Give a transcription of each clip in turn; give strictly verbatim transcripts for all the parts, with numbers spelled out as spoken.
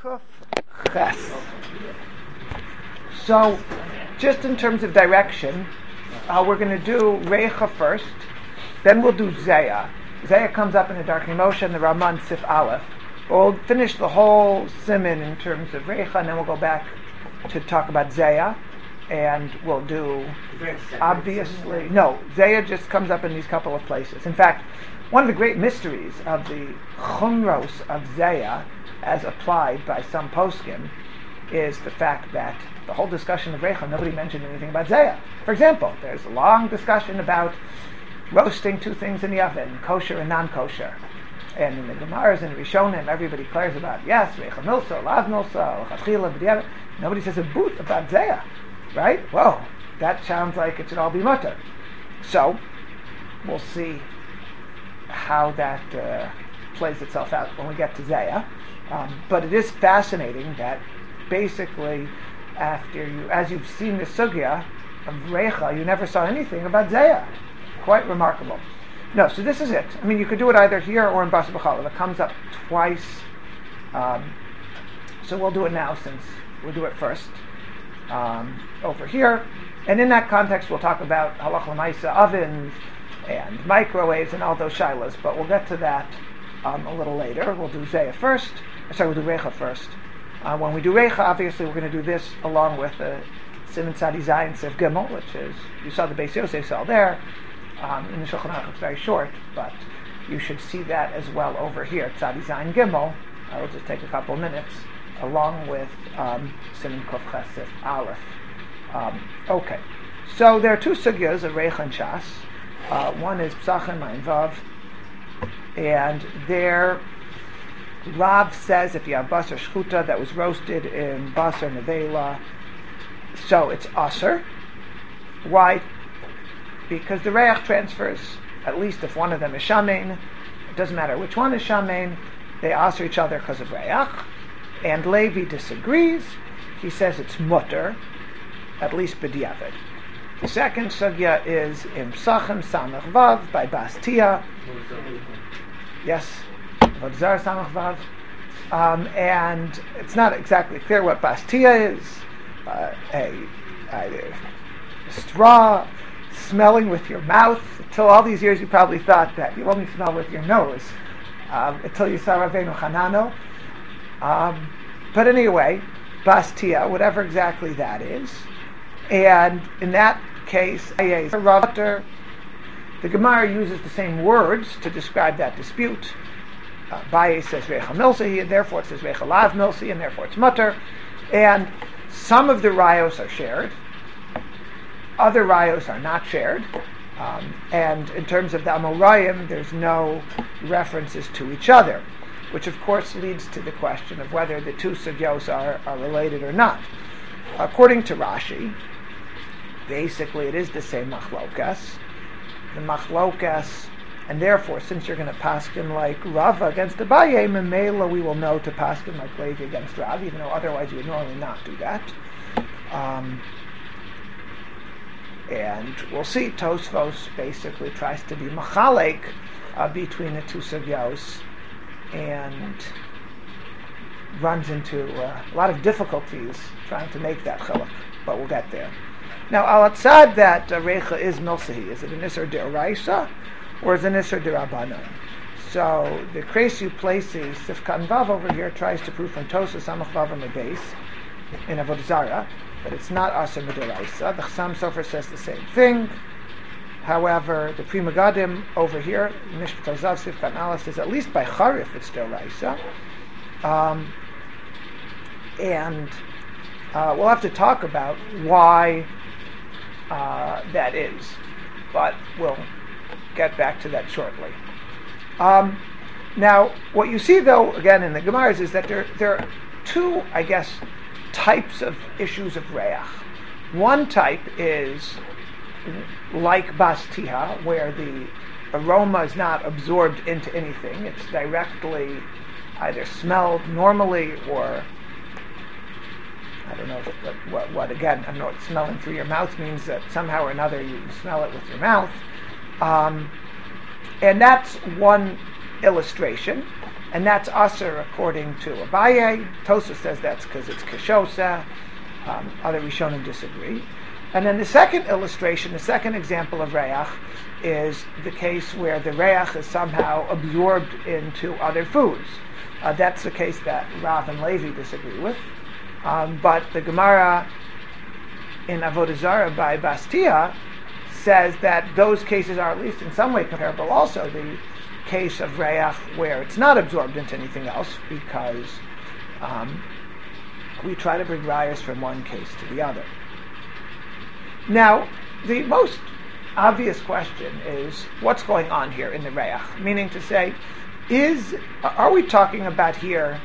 Chuf Ches. So, just in terms of direction, uh, we're going to do Reicha first, then we'll do Zeya. Zeya comes up in the Darkei Moshe and the Raman Sif Aleph. But we'll finish the whole siman in terms of Reicha, and then we'll go back to talk about Zeya, and we'll do, obviously, no, Zeya just comes up in these couple of places. In fact, one of the great mysteries of the Chumros of Zeya, as applied by some poskim, is the fact that the whole discussion of Reicha, nobody mentioned anything about Zeya. For example, there's a long discussion about roasting two things in the oven, kosher and non-kosher. And in the Gemaras and the Rishonim, everybody declares about, yes, Reicha Milsa, Lav Milsa, Chachila, B'diavad. Nobody says a boot about Zeya, right? Whoa, that sounds like it should all be mutter. So, we'll see how that uh, plays itself out when we get to Zeya. Um, but it is fascinating that basically, after you, as you've seen the sugya of Reicha, you never saw anything about Zeya. Quite remarkable. No, so this is it. I mean, you could do it either here or in Bas B'Chalav. It comes up twice. Um, so we'll do it now since we'll do it first um, over here. And in that context, we'll talk about halach l'maisa ovens and microwaves and all those shilas. But we'll get to that um, a little later. We'll do Zeya first. Sorry, we'll do Reicha first. Uh, when we do Reicha, obviously we're going to do this along with the Siman Tzadi Zayin Sef Gimel, which is, you saw the Beis Yosef cell there. Um, in the Shulchan Aruch it's very short, but you should see that as well over here. Tzadi Zayin Gimel, I will just take a couple minutes, along with um, Siman Kuf Ches Sef Aleph. Um, okay, so there are two sugyas of Reicha and Shas. Uh, one is Psachim Ayin Vav, and there Rav says if you have basar shchuta that was roasted in basar nevela, so it's aser. Why? Because the reach transfers, at least if one of them is shamein. It doesn't matter which one is shamein. They aser each other because of reach. And Levi disagrees. He says it's mutter, at least b'diavad. The second sugya is in Psachim Samach Vav by Bastia. Yes. Um, and it's not exactly clear what Bastia is. Uh, a, a, a straw smelling with your mouth. Until all these years you probably thought that you only smell with your nose. Um, until you saw Rabbeinu Hanano. Um, but anyway, Bastia, whatever exactly that is. And in that case, the Gemara uses the same words to describe that dispute. Uh, Baye says Reicha Milsi, and therefore it says Reicha Lav Milsi, and therefore it's mutter. And some of the rayos are shared, other rayos are not shared. Um, and in terms of the Amorayim, there's no references to each other, which of course leads to the question of whether the two sugyos are, are related or not. According to Rashi, basically it is the same machlokas. The machlokas, and therefore, since you're going to paskin like Rava against Abaye, Memela, we will know to paskin like Levi against Rav, even though otherwise you would normally not do that. Um, and we'll see, Tosfos basically tries to be machalek uh, between the two sugyos and runs into uh, a lot of difficulties trying to make that chiluk, but we'll get there. Now, al atzad that uh, Reicha is milsahi, is it an Isser D'Oraisa or is it an Isser D'Rabbanan? So the Kresu Plesi Sifkan Vav over here tries to prove from Tosa Samach Vav on the base in Avodah Zarah, but it's not Asher D'Oraisa. The Chassam Sofer says the same thing. However, the Pri Megadim over here, Mishpat Zav Sifkan Aleph, says at least by Charif it's D'Oraisa. Um, and uh, we'll have to talk about why uh, that is, but we'll get back to that shortly. Um, now, what you see, though, again in the Gemaras, is that there there are two, I guess, types of issues of reach. One type is like Bastia, where the aroma is not absorbed into anything; it's directly either smelled normally or I don't know what, what, what again, I don't know what smelling through your mouth means, that somehow or another you smell it with your mouth. Um, and that's one illustration. and that's aser according to Abaye. Tosa says that's because it's kashosa. Um, other Rishonim disagree. And then the second illustration, the second example of reach, is the case where the reach is somehow absorbed into other foods. Uh, that's the case that Rav and Levi disagree with. Um, but the Gemara in Avodah Zarah by Bastia says that those cases are at least in some way comparable. Also, the case of reach where it's not absorbed into anything else, because um, we try to bring rayas from one case to the other. Now, the most obvious question is, what's going on here in the reach? Meaning to say, is are we talking about here,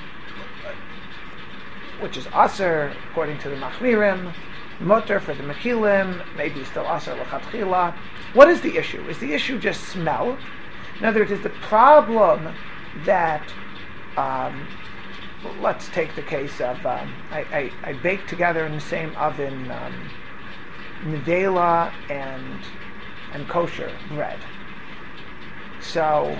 which is aser according to the machmirim, mutter for the mekilim, maybe still aser l'chatchila? What is the issue? Is the issue just smell? In other words, is the problem that, um, let's take the case of, um, I, I, I bake together in the same oven um, nevela and and kosher bread. So,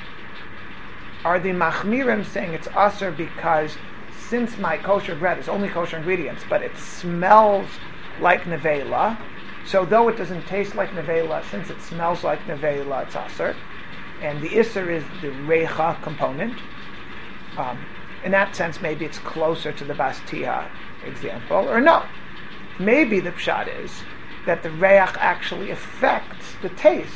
are the machmirim saying it's aser because since my kosher bread is only kosher ingredients, but it smells like nevela, so though it doesn't taste like nevela, since it smells like nevela, it's aser, and the iser is the reicha component. Um, in that sense, maybe it's closer to the Bastia example, or no. Maybe the pshat is that the reach actually affects the taste.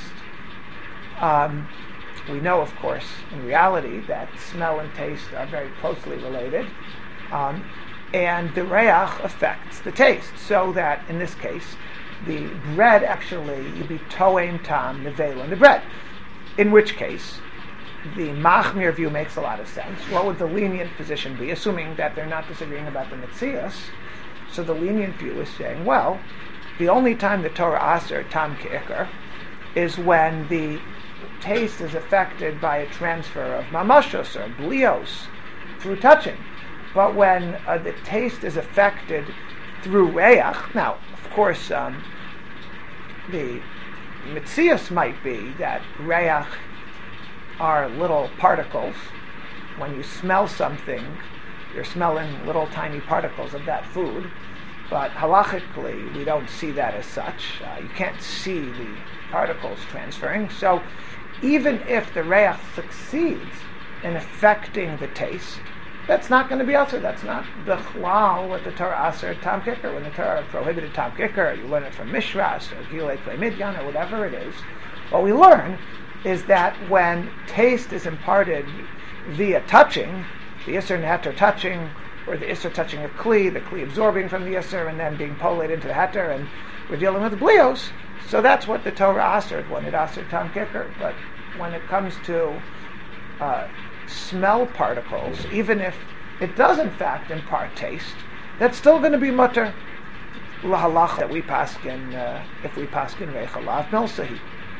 Um, we know, of course, in reality, that smell and taste are very closely related, um, and the reach affects the taste, so that, in this case, the bread actually, you'd be toeim tam nevela in the bread, in which case, the machmir view makes a lot of sense. What would the lenient position be, assuming that they're not disagreeing about the mitzias? So the lenient view is saying, well, the only time the Torah aser tam ke'ikar is when the taste is affected by a transfer of mamashos or blios through touching. But when uh, the taste is affected through reach, now, of course, um, the mitzias might be that reach are little particles. When you smell something, you're smelling little tiny particles of that food. But halachically, we don't see that as such. Uh, you can't see the particles transferring. So even if the reach succeeds in affecting the taste, that's not going to be aser. That's not bichlal what the Torah aser tam kikar. When the Torah prohibited tam kikar, you learn it from Mishras or Gilei Klei Midyan or whatever it is. What we learn is that when taste is imparted via touching, the Isser and Heter touching, or the Isser touching a Kli, the Kli absorbing from the Isser and then being polled into the Heter, and we're dealing with blios, so that's what the Torah asered when it asered tam kikar. But when it comes to uh, smell particles, even if it does in fact impart taste, that's still going to be mutter lahalach that we paskin uh, if we paskin reichalav milsahi.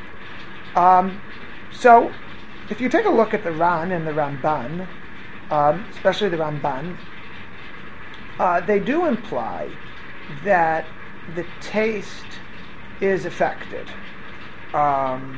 Um, so, if you take a look at the Ran and the Ramban, um, especially the Ramban, uh, they do imply that the taste is affected. Um,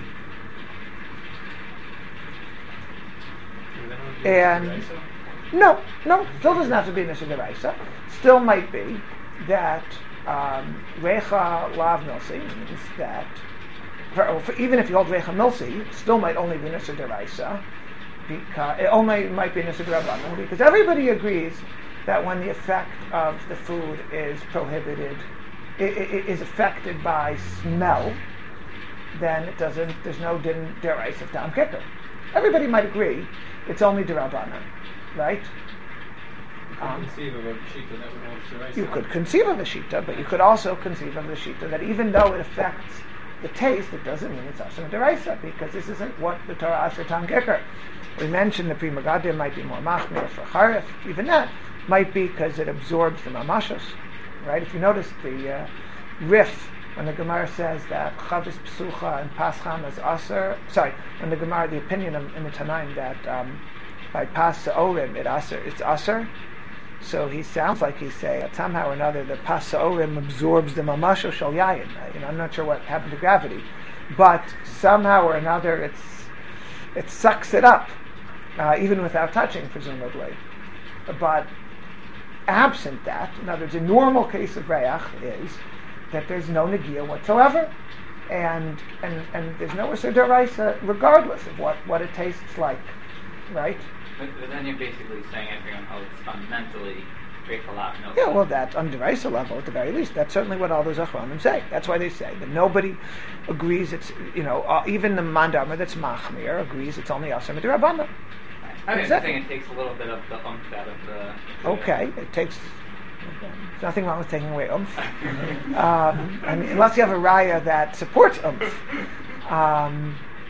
and no, no, still doesn't have to be Nisha Deraisa. Still might be that um, Recha Lav Milsi means that. For, for, even if you hold Recha Milsi, it still might only be Nisr Deraisa, because it only might be Nisr Derabanan, because everybody agrees that when the effect of the food is prohibited, it, it, it is affected by smell, then it doesn't. There's no din Deraisa tam kikar. Everybody might agree it's only Derabanan, right? You could um, conceive of a shita that would hold Deraisa. You could conceive of a shita, but you could also conceive of the shita that even though it affects the taste, it doesn't mean it's Asher Deraisa, because this isn't what the Torah Asher Tam Kikar. We mentioned the Pri Megadim might be more machmir for Charif. Even that might be because it absorbs the mamashos. Right? If you notice the uh, riff when the Gemara says that Chavis Psucha and Pascham is Asher, sorry, when the Gemara, the opinion of, in the Tanaim that um, by Pas Sa'orim it Asher, it's Asher. So he sounds like he's saying that somehow or another the Pas Sa'orim absorbs the Mamasho Shal Yayin. You know, I'm not sure what happened to gravity, but somehow or another it's it sucks it up. uh, even without touching, presumably. But absent that, in other words, a normal case of reach is that there's no negia whatsoever, and and and there's no Isser D'Oraisa regardless of what, what it tastes like, right? But, but then you're basically saying everyone, oh, it's fundamentally Reichalach milk. Yeah, well, that on the D'Oraisa level, at the very least, that's certainly what all those Achronim say. That's why they say that nobody agrees it's, you know, uh, even the Mandama that's Machmir agrees it's only Asr Midirabbanan. I mean, Exactly. I think it takes a little bit of the oomph out of the... Okay, it takes... There's nothing wrong with taking away oomph. um, I mean, unless you have a raya that supports oomph. Um,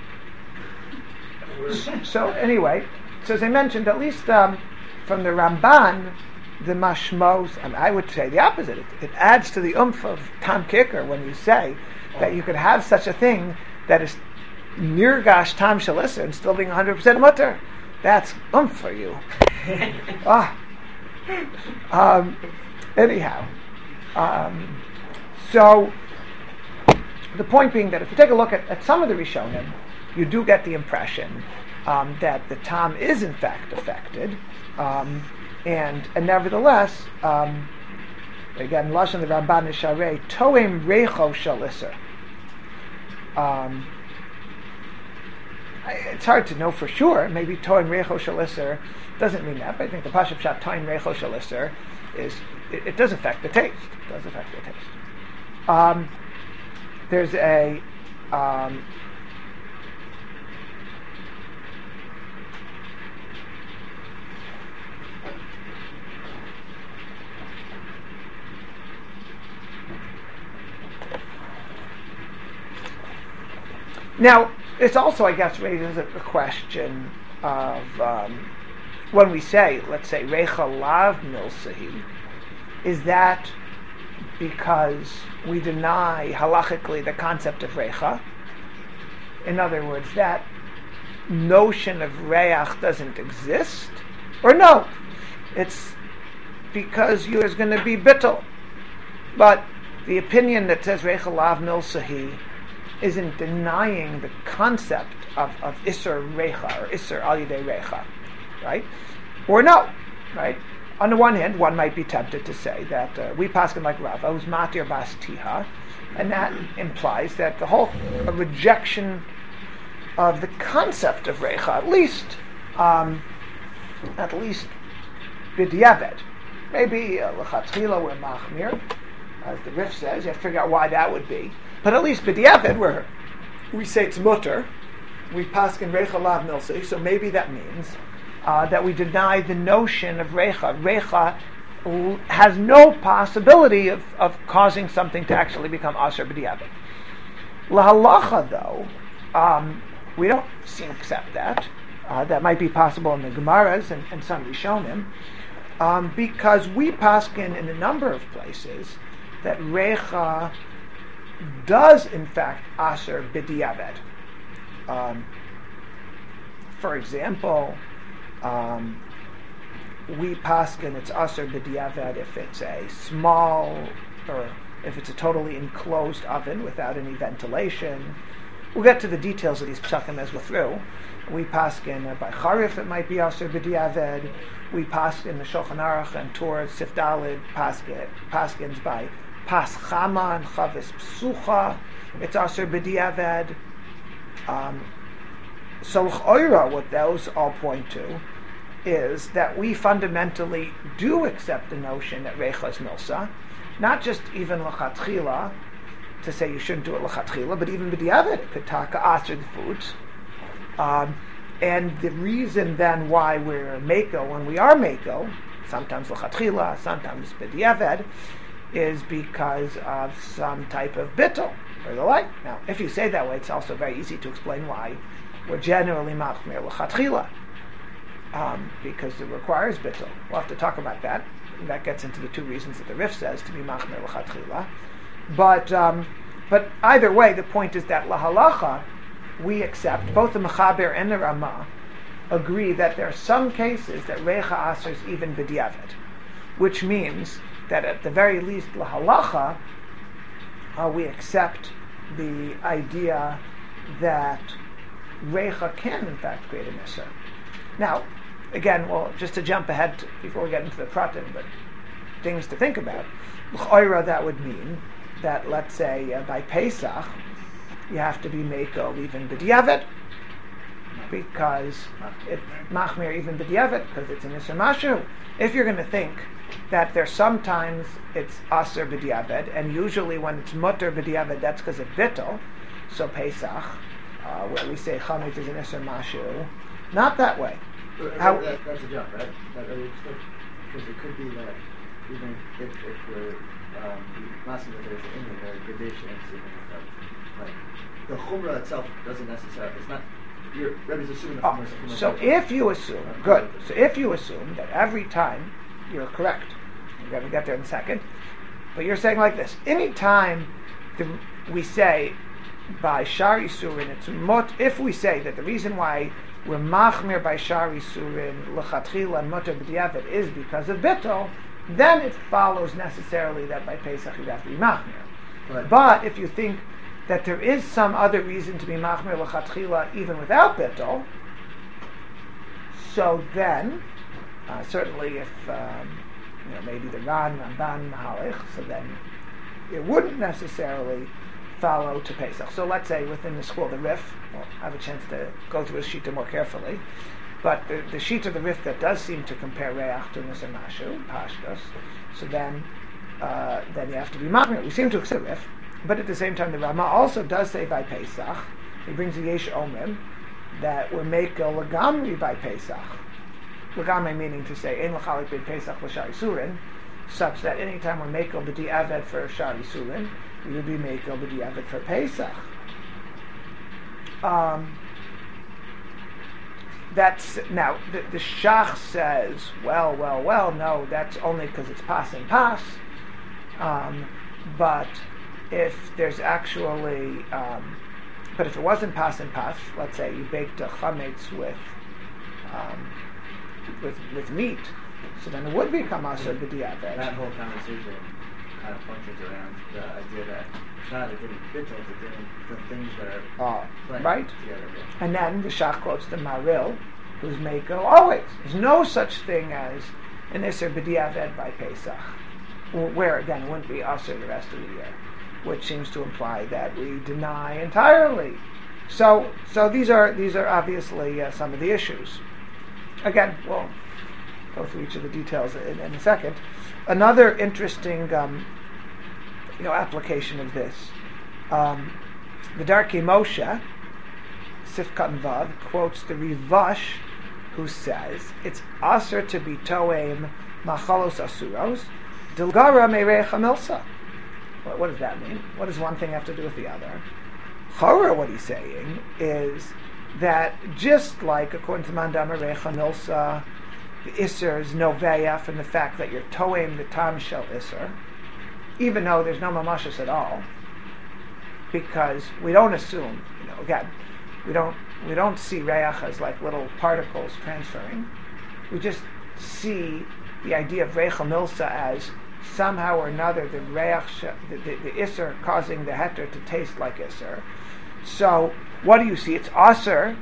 so anyway, so as I mentioned, at least um, from the Ramban, the mashmos, I, mean, I would say the opposite. It, it adds to the oomph of Tam Kicker when you say that you could have such a thing that is nirgash Tam Shalissa and still being one hundred percent mutter. That's oomph for you. ah. Um, anyhow, um, so the point being that if you take a look at, at some of the Rishonim, you do get the impression um, that the Tam is in fact affected, um, and and nevertheless, um, again, Lashon the Ramban is Sharei Toem Reicho Shalisser. Um, It's hard to know for sure. Maybe Toim Reicho Shalisser doesn't mean that, but I think the Pashup Pshat Toim Reicho Shalisser is, it, it does affect the taste. It does affect the taste. Um, there's a, um, now, this also, I guess, raises a, a question of um, when we say, let's say, Reicha Lav Milsahi, is that because we deny halachically the concept of Reicha? In other words, that notion of Reach doesn't exist? Or no, it's because you is going to be bittul. But the opinion that says Reicha Lav Milsahi isn't denying the concept of, of Isser Reicha or Isser Al Yidei Reicha, right? Or no, right? On the one hand, one might be tempted to say that uh, we paskin like Rava, who's Matir Bas Tiha, and that implies that the whole uh, rejection of the concept of Reicha, at least, um, at least B'diavad, maybe uh, L'chatchila or Machmir, as the Rif says, you have to figure out why that would be. But at least b'diavad, where we say it's mutter, we paskin reicha lav milsi, so maybe that means uh, that we deny the notion of reicha. Reicha l- has no possibility of, of causing something to actually become asher b'diavad. Lahalacha, though, um, we don't seem to accept that. Uh, that might be possible in the Gemaras and, and some Rishonim, um, because we paskin in a number of places that reicha does in fact asher b'diavad. Um, for example, um, we paskin it's asher b'diavad if it's a small or if it's a totally enclosed oven without any ventilation. We'll get to the details of these psakim as we're through. We paskin uh, by charif it might be asher b'diavad. We paskin the Shulchan Aruch and Torah Sif Daled paskin paskins by Pas Chama and Chavis Psucha, it's Asher B'diavad. Um, so L'ch'oira, what those all point to is that we fundamentally do accept the notion that Reicha is Milsa, not just even L'chatchila, to say you shouldn't do it L'chatchila, but even B'diavad, it could taka Asher the foods. Um, and the reason then why we're Mako, when we are Mako, sometimes L'chatchila, sometimes B'diavad, is because of some type of bittul or the like. Now, if you say that way, it's also very easy to explain why we're generally machmir l'chatchila, um, because it requires bittul. We'll have to talk about that. And that gets into the two reasons that the Rif says to be machmir l'chatchila. But um, but either way, the point is that lahalacha, we accept, both the Mechaber and the Ramah agree that there are some cases that reicha asers even b'diavad, which means that at the very least, lahalacha, uh, we accept the idea that reicha can in fact create an isser. Now, again, well, just to jump ahead to, before we get into the pratim, but things to think about. L'choira, that would mean that, let's say, uh, by Pesach, you have to be mekel even b'diavad, because it machmir even b'diavad, because it's an isser mashu. If you're going to think that there's sometimes it's aser b'diavad, and usually when it's mutter b'diavad, that's because of bittul. So Pesach, uh, where we say chametz is an isser mashu, not that way. But How, that, that's a jump, right? That, that because it could be that even if, if we're um, massing that there's in there, the gradation and something like that, like the chumrah itself doesn't necessarily. It's not. You're Rebbe's assuming the chumrah is a chumrah. So if you assume, good. So if you assume that every time you're correct, we're going to get there in a second. But you're saying like this: any time the, we say by shari surin, it's mut. If we say that the reason why we're machmir by shari surin lechatchila and mutter b'diavad is because of bittul, then it follows necessarily that by Pesach you have to be machmir. Right. But if you think that there is some other reason to be machmir lechatchila even without bittul, so then uh, certainly if um, you know maybe the Ran, Ramban, Mahalich, so then it wouldn't necessarily follow to Pesach. So let's say within the school, the Rif, we'll have a chance to go through his shita more carefully, but the, the sheet of the Rif that does seem to compare Reach to Nisr Mashu, Pashtos, so then uh, then you have to be machmir. We seem to accept Rif, but at the same time the Rama also does say by Pesach, he brings the Yesh Omrim, that we're mekel legamri by Pesach. Legamri meaning to say, Ein l'chalik bin Pesach l'shari surin, such that anytime we're mekel b'di'avad for shari surin, we would be mekel b'di'avad for Pesach. Um, that's now the, the Shach says, well, well, well, no, that's only because it's pas and pas. Um, but if there's actually, um, but if it wasn't pas and pas, let's say you baked a chametz with, um, with with meat, so then it would become aser b'di'avad. That whole conversation kind of functions around the idea that it's not a different bittul, it's a different the things that are Oh, playing right. together. Yeah. And then the Shach quotes the Maril, who's mekel always. There's no such thing as an Isser b'di'avad by Pesach, where again it wouldn't be Aser the rest of the year, which seems to imply that we deny entirely. So, so these are these are obviously uh, some of the issues. Again, we'll go through each of the details in, in a second. Another interesting, um, you know, application of this, um, the Darkei Moshe, Sifkat and Vav, quotes the Rivash, who says it's aser to be toem machalos asuros, dilgara merecha milsa. What, what does that mean? What does one thing have to do with the other? Chora, what he's saying is that just like according to Mandam merecha milsa, the Isser is noveya from the fact that you're toem the tam shel Isser, even though there's no mamashas at all, because we don't assume, you know, again, we don't we don't see reach as like little particles transferring. We just see the idea of recha milsa as somehow or another the reach, the, the, the Isser causing the heter to taste like Isser. So what do you see? It's aser.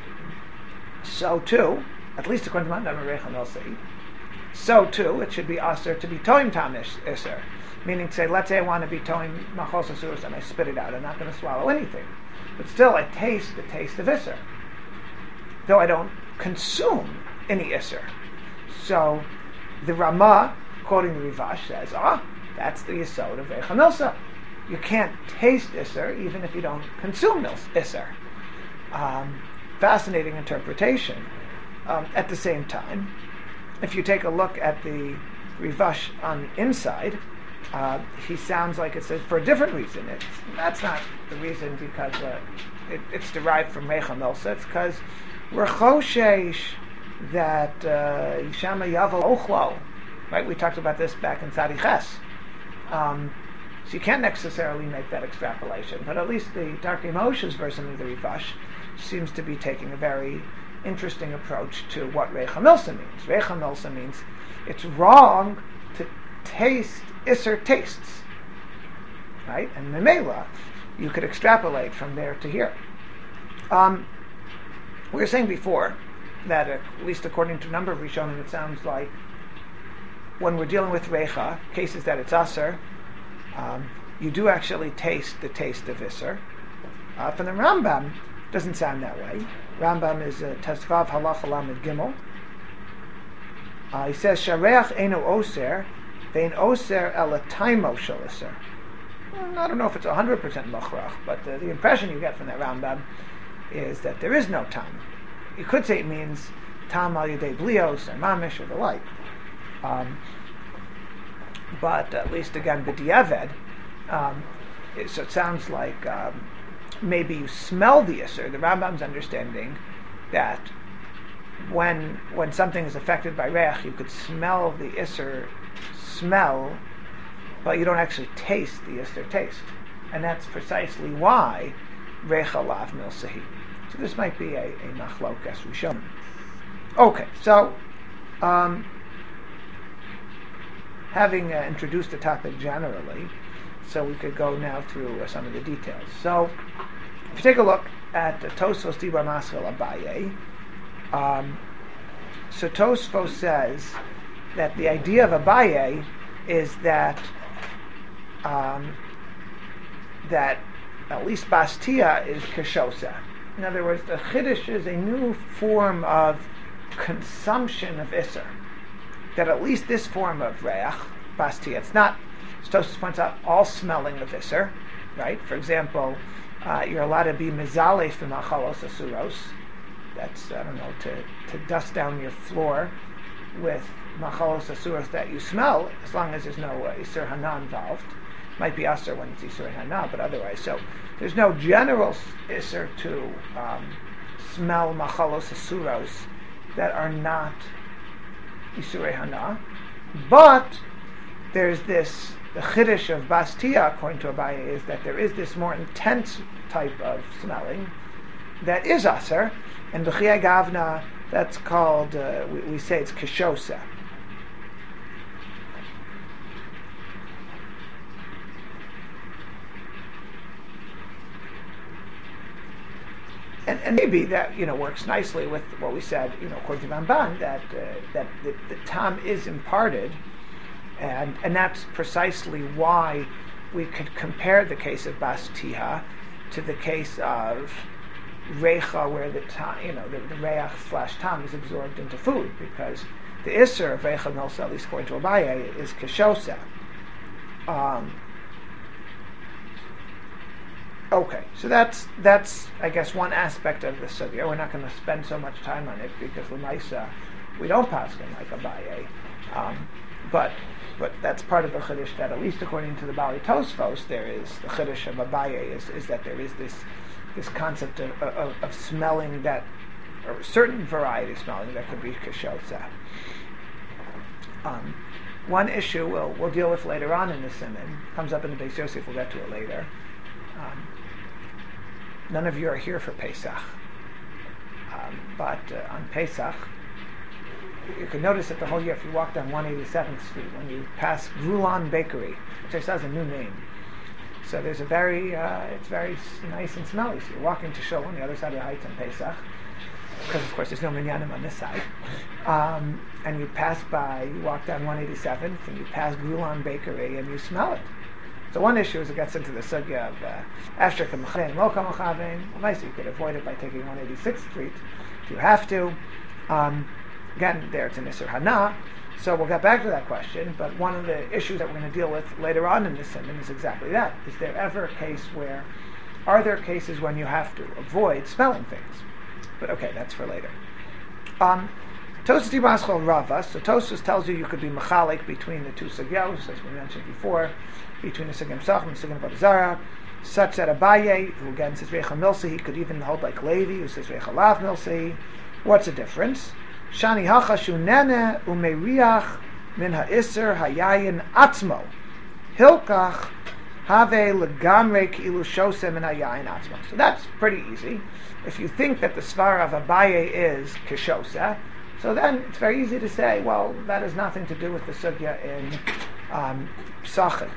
So too, at least according to Mandam recha milsa, so too it should be aser to be toim tam Isser. Meaning to say, let's say I want to be toim machos asuros and I spit it out. I'm not going to swallow anything. But still, I taste the taste of Isser, though I don't consume any Isser. So, the Ramah, quoting the Rivash, says, ah, that's the Yesod of Recha Milsa. You can't taste Isser even if you don't consume Isser. Um, fascinating interpretation. Um, at the same time, if you take a look at the Rivash on the inside, Uh, he sounds like it says for a different reason. It's, that's not the reason because uh, it, it's derived from Recha Milsa. It's because we're choshesh that Yishama Yavel Ochlo. Right? We talked about this back in Tzadi Ches. Um, so you can't necessarily make that extrapolation, but at least the Darkei Moshe's version of the Rivash seems to be taking a very interesting approach to what Recha Milsa means. Recha Milsa means it's wrong to taste Isser tastes, right? And Memela, you could extrapolate from there to here. Um, we were saying before that, uh, at least according to a number of Rishonim, it sounds like when we're dealing with Reicha, cases that it's Aser, um, you do actually taste the taste of Isser. Uh, from the Rambam, it doesn't sound that way. Rambam is uh, Tesvav Halacha Lamed Gimel. Uh, he says, Shareach Eino Oser, Vein Oser El Taimo Shel Isser. I don't know if it's one hundred percent Machrach, but uh, the impression you get from that Rambam is that there is no Tam. You could say it means Tam Al Yedei Blios or Mamish or the like. Um, but at least again, B'diavad, um, it, so it sounds like um, maybe you smell the Isser. The Rambam's understanding that when when something is affected by Reach, you could smell the Isser smell, but you don't actually taste the Isser taste. And that's precisely why Recha Lav Milsahi. So this might be a, a Machlok as we show. Okay, so um, having uh, introduced the topic generally, so we could go now through uh, some of the details. So if you take a look at uh, Tosfos Dibar Maschil Abaye, um, so Tosfos says that the idea of Abaye is that um, that at least Bastia is Keshosa. In other words, the Chiddush is a new form of consumption of Isser. That at least this form of Reach, Bastia, it's not, as Tosfos points out, all smelling of Isser, right? For example, uh, you're allowed to be Mizalef from Machalos Asuros. That's, I don't know, to, to dust down your floor with Machalos Asuros that you smell, as long as there's no uh, Isser Hana involved. Might be Asr when it's Isser Hana, but otherwise. So there's no general Isser to um, smell Machalos Asuros that are not Isurei Hana, but there's this, the Chiddush of Bastia, according to Abaye, is that there is this more intense type of smelling that is Aser, and B'chiyai Gavna, that's called, uh, we, we say it's Keshosa. And, and maybe that, you know, works nicely with what we said, you know, according to Ramban, that uh, that the, the tam is imparted, and and that's precisely why we could compare the case of Bastia to the case of Recha, where the tam, you know, the, the Reach slash tam is absorbed into food, because the Isser of Recha Milsa, at least according to Abaye, is Keshosa. Um, Okay, so that's that's I guess one aspect of the sugya. We're not going to spend so much time on it because l'maisa we don't pass him like Abaye, um, but but that's part of the chiddush that at least according to the Bali Tosfos there is the chiddush of Abaye is, is that there is this this concept of, of, of smelling that, or a certain variety of smelling that could be kashosa. Um, one issue we'll we'll deal with later on in the Siman comes up in the Beis Yosef. We'll get to it later. Um, None of you are here for Pesach, um, but uh, on Pesach, you can notice that the whole year, if you walk down one eighty-seventh Street, when you pass Grulon Bakery, which I saw is a new name, so there's a very, uh, it's very nice and smelly. So you're walking to Shul on the other side of the Heights on Pesach, because of course there's no minyanim on this side, um, and you pass by, you walk down one eighty-seventh, and you pass Grulon Bakery, and you smell it. So one issue is it gets into the sugya of After Kamachavein, Lo Kamachavein. Nice, you could avoid it by taking one eighty-sixth Street if you have to. Um, again, there it's an Isser Hana. So we'll get back to that question, but one of the issues that we're going to deal with later on in this Siman is exactly that. Is there ever a case where, are there cases when you have to avoid smelling things? But okay, that's for later. Um, Tosfos Dimaschal Rava. So Tosfos tells you you could be machalik between the two sugyos, as we mentioned before, between the Sugim Sach and the Sugim Avodah, such that Abaye, who again says Recha Milsa, he could even hold like Levi, who says Recha Lav Milsa. What's the difference? Shani Hacha Shunene Umeriach Min Ha'Isser Hayayin Atzmo Hilkach Have Legamre Ki'ilu Shosem Min Hayayin Atzmo. So that's pretty easy. If you think that the Svar of Abaye is Keshosa, so then it's very easy to say, well, that has nothing to do with the sugya in um, Psachim.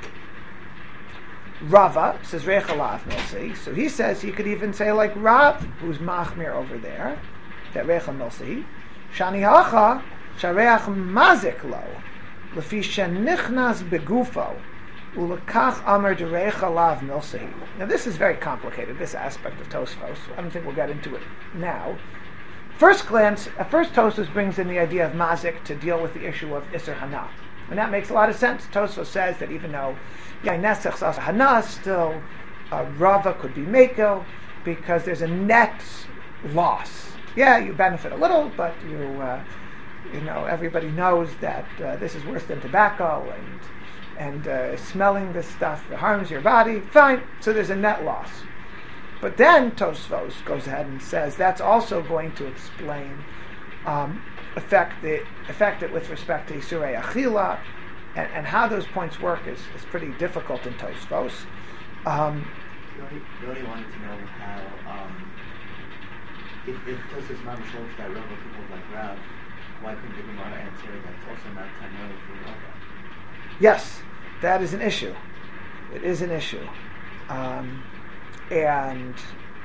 Rava says Recha Lav Milsa, so he says he could even say like Rav, who's Machmir over there, that reicha milsahi. Shani hacha shareach mazik lo lefi shenichnas begufo ulekach amar dereicha lav milsahi. Now this is very complicated, this aspect of Tosfos. I don't think we'll get into it now. First glance, at first Tosfos brings in the idea of mazik to deal with the issue of Isser Hana. And that makes a lot of sense. Tosfos says that even though Yainesech Sas Hana, still uh, Rava could be Mekel, because there's a net loss. Yeah, you benefit a little, but you, uh, you know, everybody knows that uh, this is worse than tobacco, and and uh, smelling this stuff harms your body. Fine, so there's a net loss. But then Tosfos goes ahead and says that's also going to explain um, affect the affect it with respect to Isurei Achila, and, and how those points work is, is pretty difficult in Tosfos. Um, Really, really wanted to know how, um, if, if Tosfos Mamash holds that Rava people like Rav, why couldn't the Gemara answer that's also not Tanoi for Rava? Yes, that is an issue. It is an issue. Um, and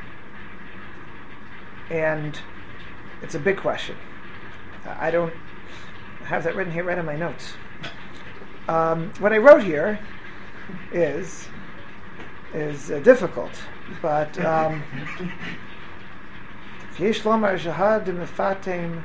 and it's a big question. I don't have that written here right in my notes. Um, what I wrote here is is uh, difficult, but um, Yesh lomar shahad mefatem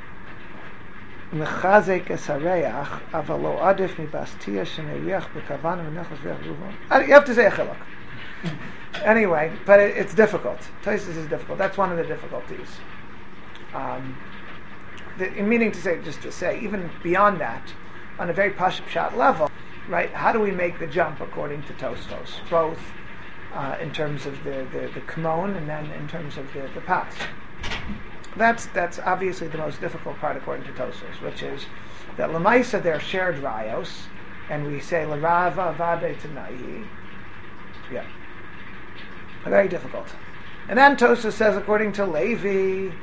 mechazek esareach aval lo adif mibastia sheneriach bekavan menachos reach ruvon. You have to say a chiluk. Anyway, but it, it's difficult. Tosfos is difficult. That's one of the difficulties. Um, the, meaning to say, just to say, even beyond that, on a very pashut level, right? How do we make the jump according to Tosfos, both uh, in terms of the the, the Kmon and then in terms of the, the pas? That's that's obviously the most difficult part according to Tosfos, which is that Lamaisa they're shared rayos, and we say Larava Vade Tanai. Yeah, very difficult. And then Tosfos says according to Levi,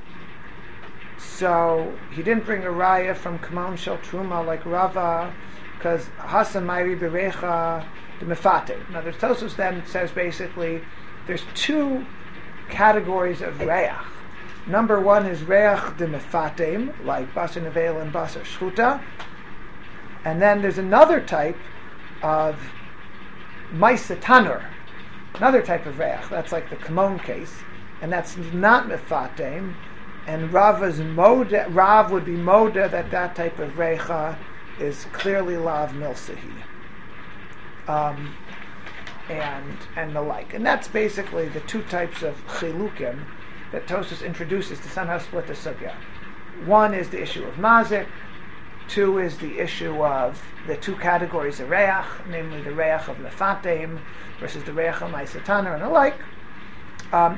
so he didn't bring a raya from Kmon Shel Truma like Rava, because Hasan Mayri Berecha the Mefate. Now, there's Tosfos then says basically there's two categories of reach. Number one is reach de Mefatem, like Basar Nevel and Basar Shchuta, and then there's another type of Maisa Tanur, another type of reach. That's like the Kmon case, and that's not Mefatem. And Rava's moda, Rav would be moda that that type of recha is clearly lav milsahi, um, and and the like. And that's basically the two types of chilukim that Tosfos introduces to somehow split the sugya. One is the issue of mazik. Two is the issue of the two categories of reach, namely the reach of mefatem versus the reach of maisataner and the like. Um,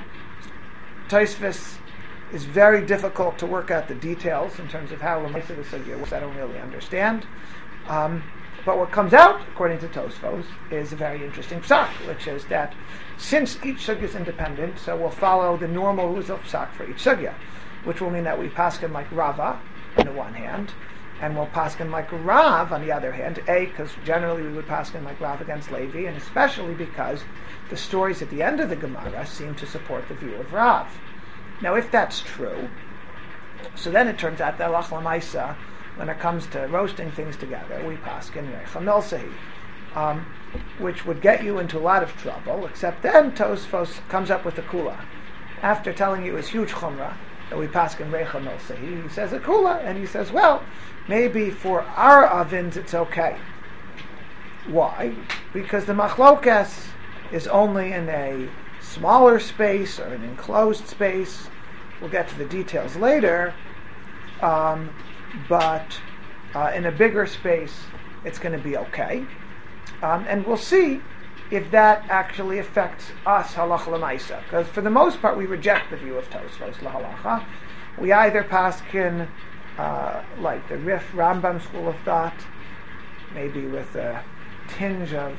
Tosfos is very difficult to work out the details in terms of how Lamaisa the Sugya works. I don't really understand. Um, but what comes out, according to Tosfos, is a very interesting psak, which is that since each Sugya is independent, so we'll follow the normal rules of psak for each Sugya, which will mean that we paskin like Rava on the one hand, and we'll paskin like Rav on the other hand. A, because generally we would paskin like Rav against Levi, and especially because the stories at the end of the Gemara seem to support the view of Rav. Now, if that's true, so then it turns out that Lach Lamaisa, when it comes to roasting things together, we paskin Recha Milsahi, um, which would get you into a lot of trouble, except then Tosfos comes up with a kula. After telling you his huge chumrah, that we paskin Recha Milsahi, he says a kula, and he says, well, maybe for our ovens it's okay. Why? Because the machlokas is only in a smaller space or an enclosed space. We'll get to the details later, um, but uh, in a bigger space it's going to be okay, um, and we'll see if that actually affects us halacha l'maisa, because for the most part we reject the view of Tosfos lahalacha. We either paskin uh, like the Rif Rambam school of thought, maybe with a tinge of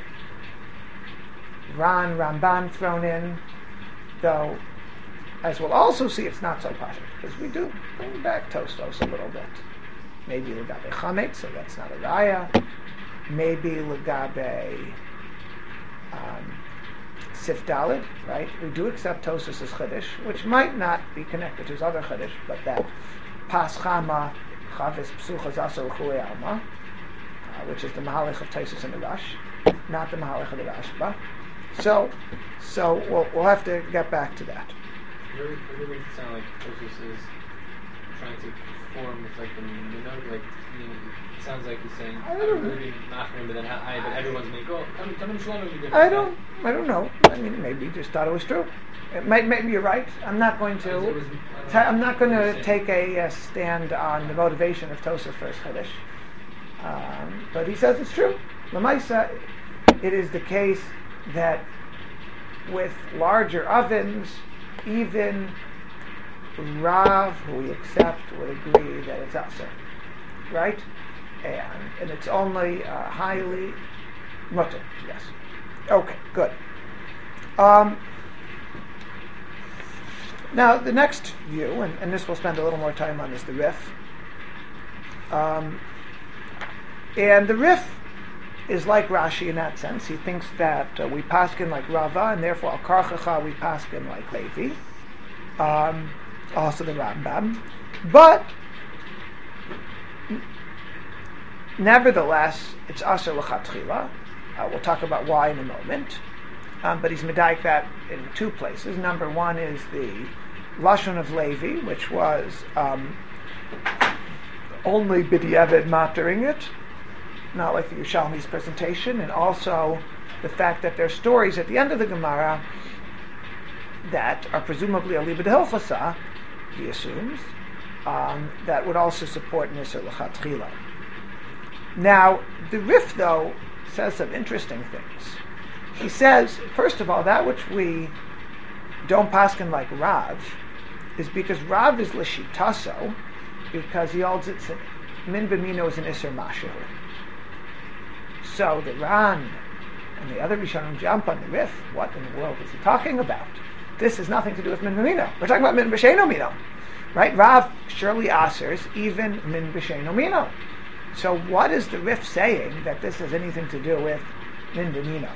Ran, Ramban thrown in, though, as we'll also see, it's not so pashut, because we do bring back Tosfos a little bit. Maybe legabe chametz, so that's not a raya. Maybe legabe um, Sif Dalid, right? We do accept Tosfos' Chiddush, which might not be connected to his other Chiddush, but that Pas Chama Chavis Psuchas Asor Chui Alma, uh, which is the Mahalach of Tosfos and the Rush, not the Mahalach of the Rashba. So, so we'll, we'll have to get back to that. It really makes it sound like Tosfos is trying to conform with like the Minhag, like you know, it sounds like he's saying I don't I'm know. moving Nachman, but then I, but everyone's going to go. Come, come in Shalom. you're different." I don't, I don't know. I mean, maybe he just thought it was true. It might, maybe you're right. I'm not going It was- it to. was- I don't ta- know. I'm not going What to you're take saying. a uh, stand on the motivation of Tosfos for his Chiddush. Um, but he says it's true. Lamaisa, it is the case that with larger ovens, even Rav, who we accept, would agree that it's Aser, right? And and it's only uh, highly mutter. Yes. Okay. Good. Um, now the next view, and, and this we'll spend a little more time on, is the Rif. Um, and the Rif is like Rashi in that sense. He thinks that uh, we paskin like Rava, and therefore al karchacha we paskin like Levi. Um, also the Rambam, but nevertheless, it's aser l'chatchila. Uh, we'll talk about why in a moment. Um, but he's medayik that in two places. Number one is the lashon of Levi, which was um, only b'diavad matering it, not like the Yerushalmi's presentation, and also the fact that there are stories at the end of the Gemara that are presumably a libud hilchasa, he assumes, um, that would also support Nisr l'chatchila. Now, the Rif, though, says some interesting things. He says, first of all, that which we don't paskin like Rav is because Rav is l'shitaso, because he holds it's min b'mino is an Isser Mashahu. So the Ran and the other Rishonim jump on the Rif. What in the world is he talking about? This has nothing to do with min b'mino. We're talking about min b'sheino mino. Right? Rav surely asers even min b'sheino mino. So what is the Rif saying that this has anything to do with min b'mino?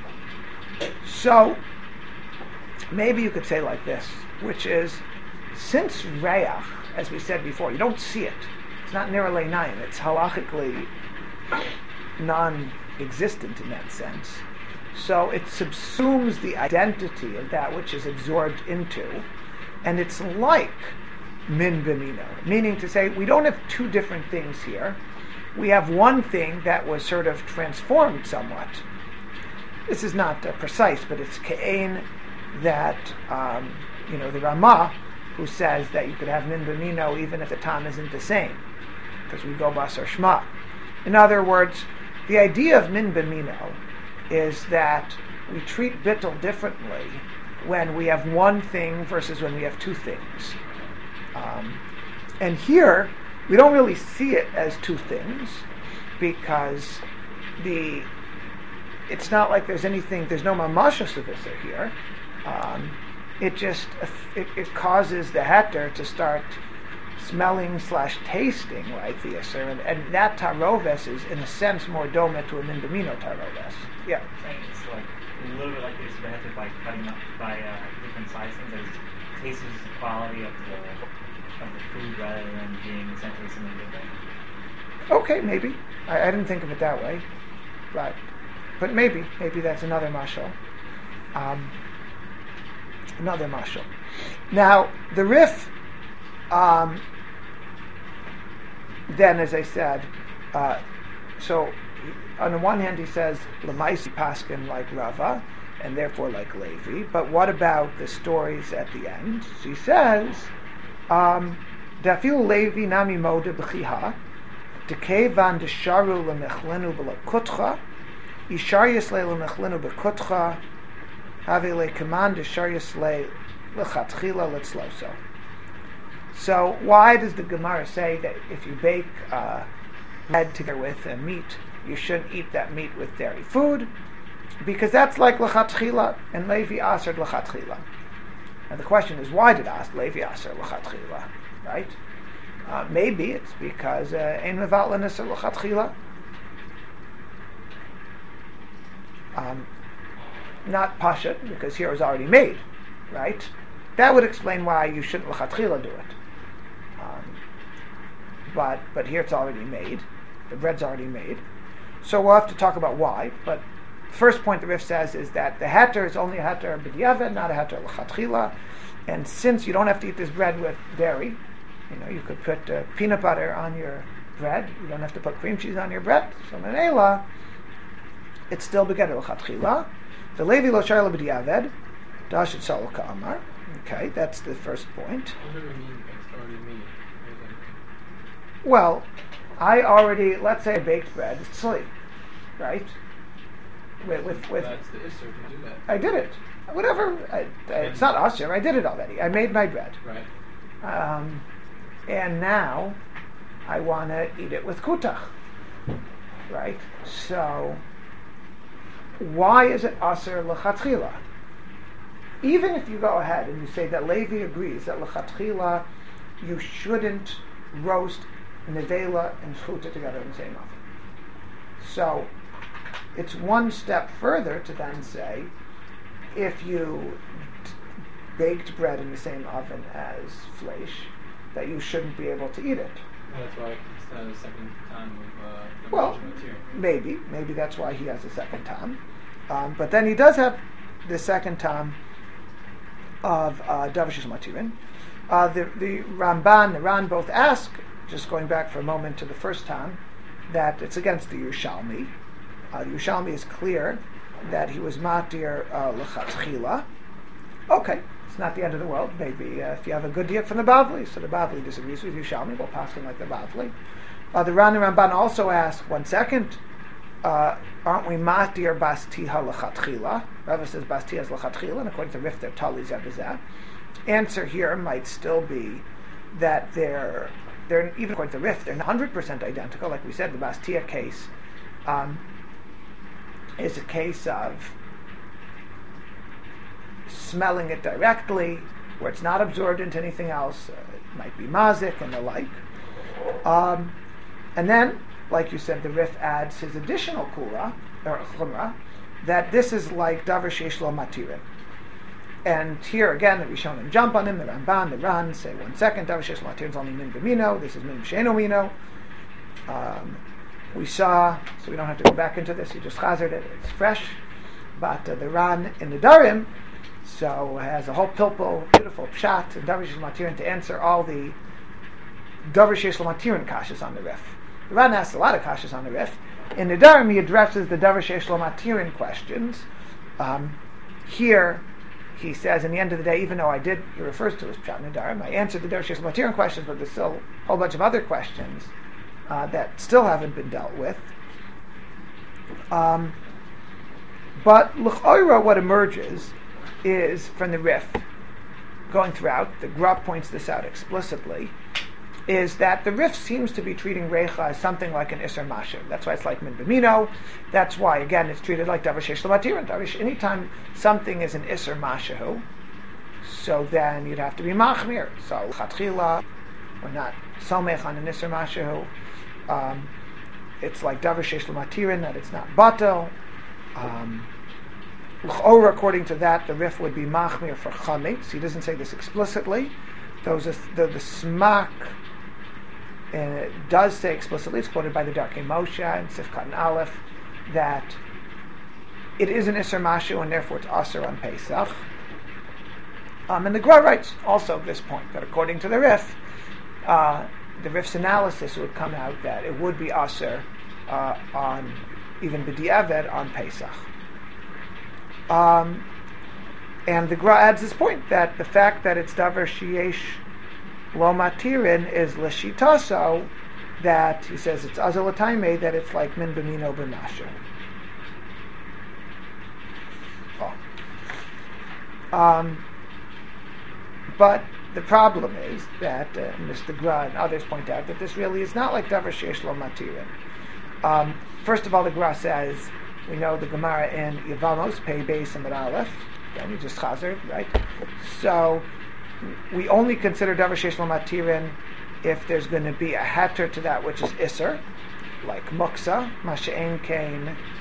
So maybe you could say like this, which is, since Reach, as we said before, you don't see it. It's not nera leinayim. It's halachically non-existent in that sense. So it subsumes the identity of that which is absorbed into, and it's like min b'mino, meaning to say we don't have two different things here. We have one thing that was sort of transformed somewhat. This is not uh, precise, but it's ke'ein that, um, you know, the Ramah, who says that you could have min b'mino even if the tam isn't the same, because we go basar shma. In other words, the idea of min b'mino is that we treat bittul differently when we have one thing versus when we have two things. Um, and here, we don't really see it as two things, because the it's not like there's anything, there's no mamashos of this here. Um, it just, it, it causes the heter to start smelling slash tasting like the Isser, and, and that taroves is in a sense more dome to a min b'mino taroves. Yeah. Saying it's like a little bit like this method by cutting up by uh, different sizes. There's tastes the quality of the of the food rather than being essentially something different. Okay, maybe. I, I didn't think of it that way. Right. But maybe, maybe that's another mashal. Um, another mashal. Now, the Rif, um, then, as I said, uh, so on the one hand he says, Lamaisi Paskin like Rava, and therefore like Levi, but what about the stories at the end? So he says, um, Dafil Levi nami moda b'chiha, Dekevan desharu lemechlenu b'lakutcha, Ishar Yisle lemechlenu b'kutcha, Have le'kaman deshar Yisle lechatchila letzloso. So why does the Gemara say that if you bake uh, bread together with uh, meat, you shouldn't eat that meat with dairy food? Because that's like lechatchila, and Levi aser lechatchila. And the question is, why did As Levi aser lechatchila? Right? Uh, maybe it's because ein mevat l'neser lechatchila. Um, not Pashat, because here it was already made, right? That would explain why you shouldn't l'chatchila do it. Um, but but here it's already made. The bread's already made. So we'll have to talk about why. But the first point the Rif says is that the heter is only a heter b'diavad, not a heter l'chatchila. And since you don't have to eat this bread with dairy, you know, you could put uh, peanut butter on your bread. You don't have to put cream cheese on your bread. So menela, it's still begetter l'chatchila. The Levi lo shayla b'diavad, dashit salo ka'amar. Okay, that's the first point. What do we mean it's already made? Well, I already, let's say I baked bread, it's sleep, right? With, with, with That's the Isser to do that. I did it. Whatever, I, I, it's not usher, I did it already. I made my bread. Right. Um, and now I want to eat it with kutach, right? So, why is it usher l'chatchila? Even if you go ahead and you say that Levi agrees that l'chatchila you shouldn't roast nevela and chuta together in the same oven. So it's one step further to then say if you t- baked bread in the same oven as flesh, that you shouldn't be able to eat it. Well, that's why it's the second time of uh, the Well, material. maybe, maybe that's why he has a second time. Um, but then he does have the second time of uh, Davashis Matirin. Uh, the, the Ramban, the Ran both ask, just going back for a moment to the first time, that it's against the Yerushalmi. Uh, the Yerushalmi is clear that he was matir uh, l'chatchila. Okay, it's not the end of the world. Maybe uh, if you have a good diak from the Bavli, so the Bavli disagrees with Yerushalmi, we'll pass him like the Bavli. Uh, the Ran and Ramban also ask, one second, uh, aren't we matir bastiha l'chatchila? Rava says bastiha is l'chatchila, and according to Rif, they're tali zeh. Answer here might still be that they're, they're even according to Rif, they're one hundred percent identical. Like we said, the Bastia case um, is a case of smelling it directly, where it's not absorbed into anything else. Uh, it might be mazik and the like. Um, and then, like you said, the Rif adds his additional kula, or chumrah, that this is like davar sheish lo matirin. And here again, the Rishonim jump on him, the Ramban, the Ran, say one second, davar sheish lo matirin is only min b'mino, this is min b'sheino mino. Um, we saw, so we don't have to go back into this, you just chazered it, it's fresh. But uh, the Ran in the Darim, so has a whole pilpul, beautiful pshat, and davar sheish lo matirin to answer all the davar sheish lo matirin kashas on the Rif. The Ran asks a lot of kashas on the Rif. In the Darim, he addresses the davar sheish lo matirin questions. Um, here, he says, in the end of the day, even though I did, he refers to his pshat in the Darim, I answered the davar sheish lo matirin questions, but there's still a whole bunch of other questions uh, that still haven't been dealt with. Um, but l'ch'oira, what emerges is from the Rif, going throughout, the Gra points this out explicitly, is that the Rif seems to be treating Reicha as something like an Isser Masher. That's why it's like Min B'mino. That's why, again, it's treated like Davar Sheish Lo Matirin. Anytime something is an Isser Mashehu, so then you'd have to be Machmir. So, Chatchila, we're not Somech on an Isser Mashehu. Um, it's like Davar Sheish Lo Matirin, that it's not Batel. Um, L'ch'ora, according to that, the Rif would be Machmir for Chametz. He doesn't say this explicitly. Those are the, the Smak, and it does say explicitly, it's quoted by the Darkei Moshe and Sifkat and Aleph, that it is an Isser Mashu and therefore it's Asr on Pesach. Um, and the Gra writes also at this point that according to the Rif, uh, the Rif's analysis would come out that it would be Asr uh, on even B'di'eved on Pesach. Um, and the Gra adds this point that the fact that it's Davar Sheyesh Lo Matirin is L'shitaso, that he says it's Azal Ataime, that it's like Min B'mino B'masha. Oh. Um, but the problem is that uh, Mister Gra and others point out that this really is not like Davar Sheyesh Lo Matirin. Um, first of all, the Gra says, we know the Gemara in Yevamos, Pei Beis and Aleph, and you just chazer, right? So we only consider davar sheish lo matirin if there's going to be a heter to that which is iser, like muksa, masha'en kain,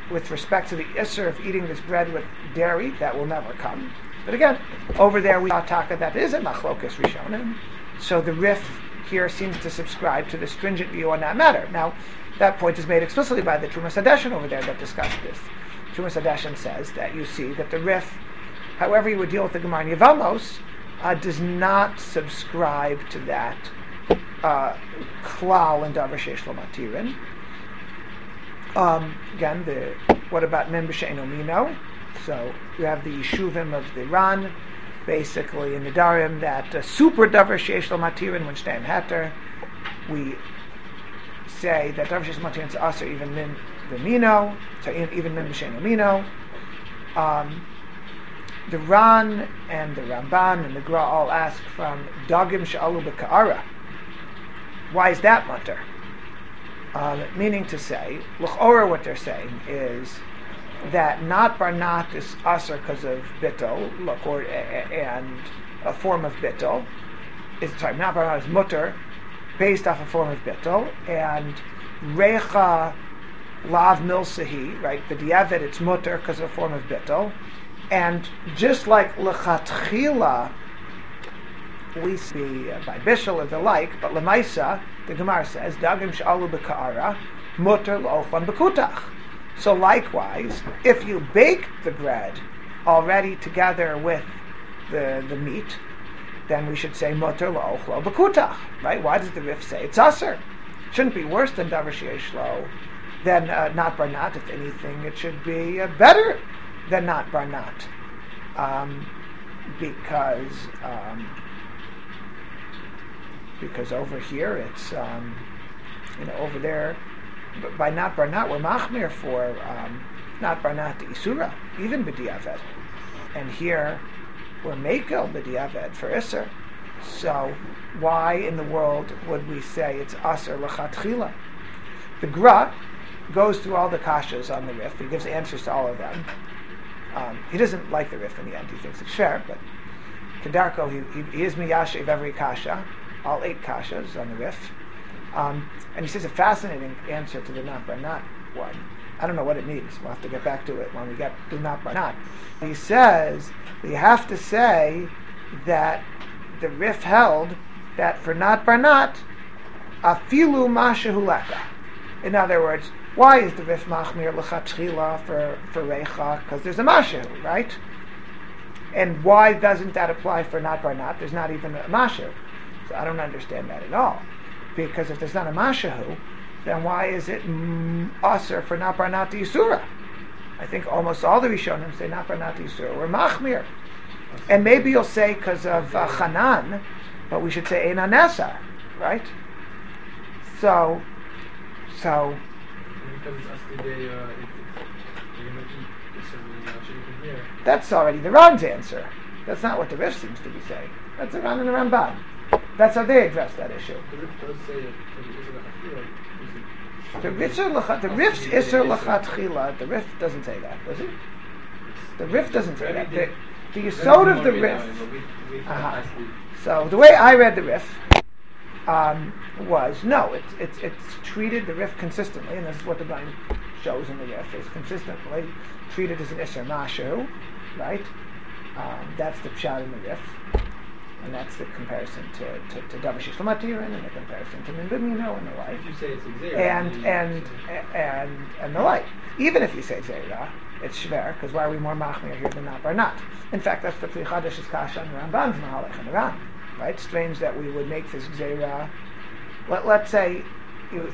with respect to the isser of eating this bread with dairy, that will never come. But again, over there we saw taka that is a machlokas rishonim. So the Rif here seems to subscribe to the stringent view on that matter. Now, that point is made explicitly by the Trumas Hadeshen over there that discussed this. Trumas Hadeshen says that you see that the Rif, however you would deal with the Gemara in Yevamos, uh, does not subscribe to that uh, klal and davar sheish lo matirin. Um, again, the what about Mem B'She'eno Mino? So you have the Yeshuvim of the Ran, basically in the Darim, that uh, super davar sheish lo matirin when shteim heter. We say that davar sheish lo matirin is aser even min v'mino, so even min b'she'eno mino. Um, the Ran and the Ramban and the Gra all ask from dagim she'alu b'ka'ara. Why is that mutter? Um, meaning to say, l'chora, what they're saying is that not barnat is aser because of bittul, or and a form of bittul. It's sorry, not barnat is mutter, based off a form of bittul, and recha lav milsahi, right? The diavet, it's mutter because of a form of bittul, and just like lechatchila, we see uh, by bishul or the like, but lemaisa, the Gemara says, dagim she'alu b'ka'ara, mutter l'ochlan b'kutach. So likewise, if you bake the bread already together with the, the meat, then we should say mutter l'ochlo b'kutach, right? Why does the Rif say it's aser? Shouldn't be worse than davar sheish lo, than uh, not barnat. If anything, it should be uh, better than not barnat, um, because um, because over here it's um, you know over there. But by not barnat, we're machmir for um, not barnat isura, even b'diavad. And here, we're mekel b'diavad for iser. So, why in the world would we say it's aser l'chatchila? The Gra goes through all the kashas on the Rif. He gives answers to all of them. Um, he doesn't like the Rif in the end. He thinks it's fair, but Kedarko, he, he, he is miyashiv every kasha, all eight kashas on the Rif. Um, and he says a fascinating answer to the not barnat one. I don't know what it means. We'll have to get back to it when we get to not barnat. He says that you have to say that the Rif held that for not barnat, afilu mashehu leka. In other words, why is the Rif machmir l'chatchila for for reicha? Because there's a mashehu, right? And why doesn't that apply for not barnat? There's not even a mashehu. So I don't understand that at all. Because if there's not a mashahu, then why is it mm, aser for not barnat yisura? I think almost all the Rishonim say not barnat yisura. We're machmir. And maybe you'll say because of uh, Chanan, but we should say Einan Esar, right? So, so. That's already the Ran's answer. That's not what the Rif seems to be saying. That's the Ran and the Ramban. That's how they address that issue. The Rif's Isser L'chatchila, the Rif doesn't say that, does he? The Rif doesn't say that. The, the Yesod of the Rif. Uh-huh. So the way I read the Rif um, was, no, it's, it's, it's treated, the Rif consistently, and this is what the Bain shows in the Rif, is consistently treated as an Isser Mashu, right? Um, that's the pshat in the Rif. And that's the comparison to to, to davar sheish lo matirin, and the comparison to min b'mino and the like. If you say it's exera, and and and and the like. Even if you say exera, it's shver, because why are we more machmir here than not barnat? In fact, that's the Pri Chadash's kasha and the Ramban's mahalech and the Ran. Right? Strange that we would make this exera. Let let's say you,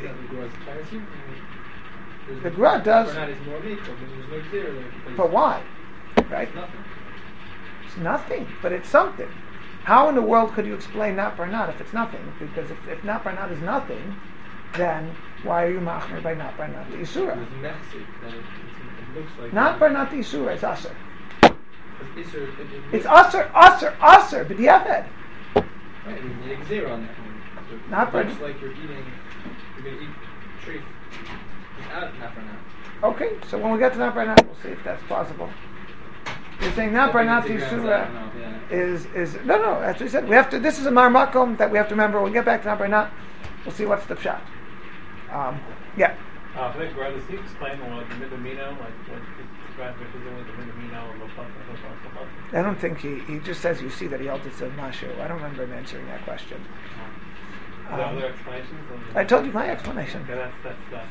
the Gra does. Barnat is more meat, but there's no exera. But why? Right? It's nothing. It's nothing, but it's something. How in the world could you explain not barnat if it's nothing? Because if, if not barnat is nothing, then why are you machmir by not barnat the isura? It's messy. That it, it looks like Not barnat the isura is aser. It's isur, it, it, It's aser, aser, aser, b'diavad. Right, I mean, the exera on that one. So Not it barnat. looks like you're eating, you're going to eat treif without not barnat. Okay, so when we get to not barnat, we'll see if that's possible. You're saying not barnat the isura is is no no. That's what we said. We have to. This is a marmakom that we have to remember. When we get back to not barnat, we'll see what's the pshat. Um, yeah. Uh, for that Gra, does he explain what the Midamino, like what the Gra is doing with the Midamino or Lopata? I don't think he, he just says you see that he holds it to Mashu. I don't remember him answering that question. Are there Um, other explanations? I told you my explanation. Okay, that's, that's that.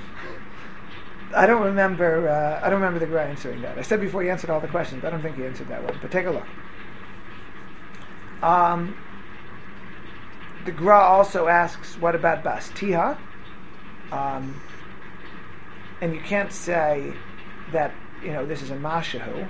I don't remember. Uh, I don't remember the Gra answering that. I said before he answered all the questions. I don't think he answered that one. But take a look. Um, the Gra also asks, "What about Bastia?" Um, and you can't say that you know this is a mashahu.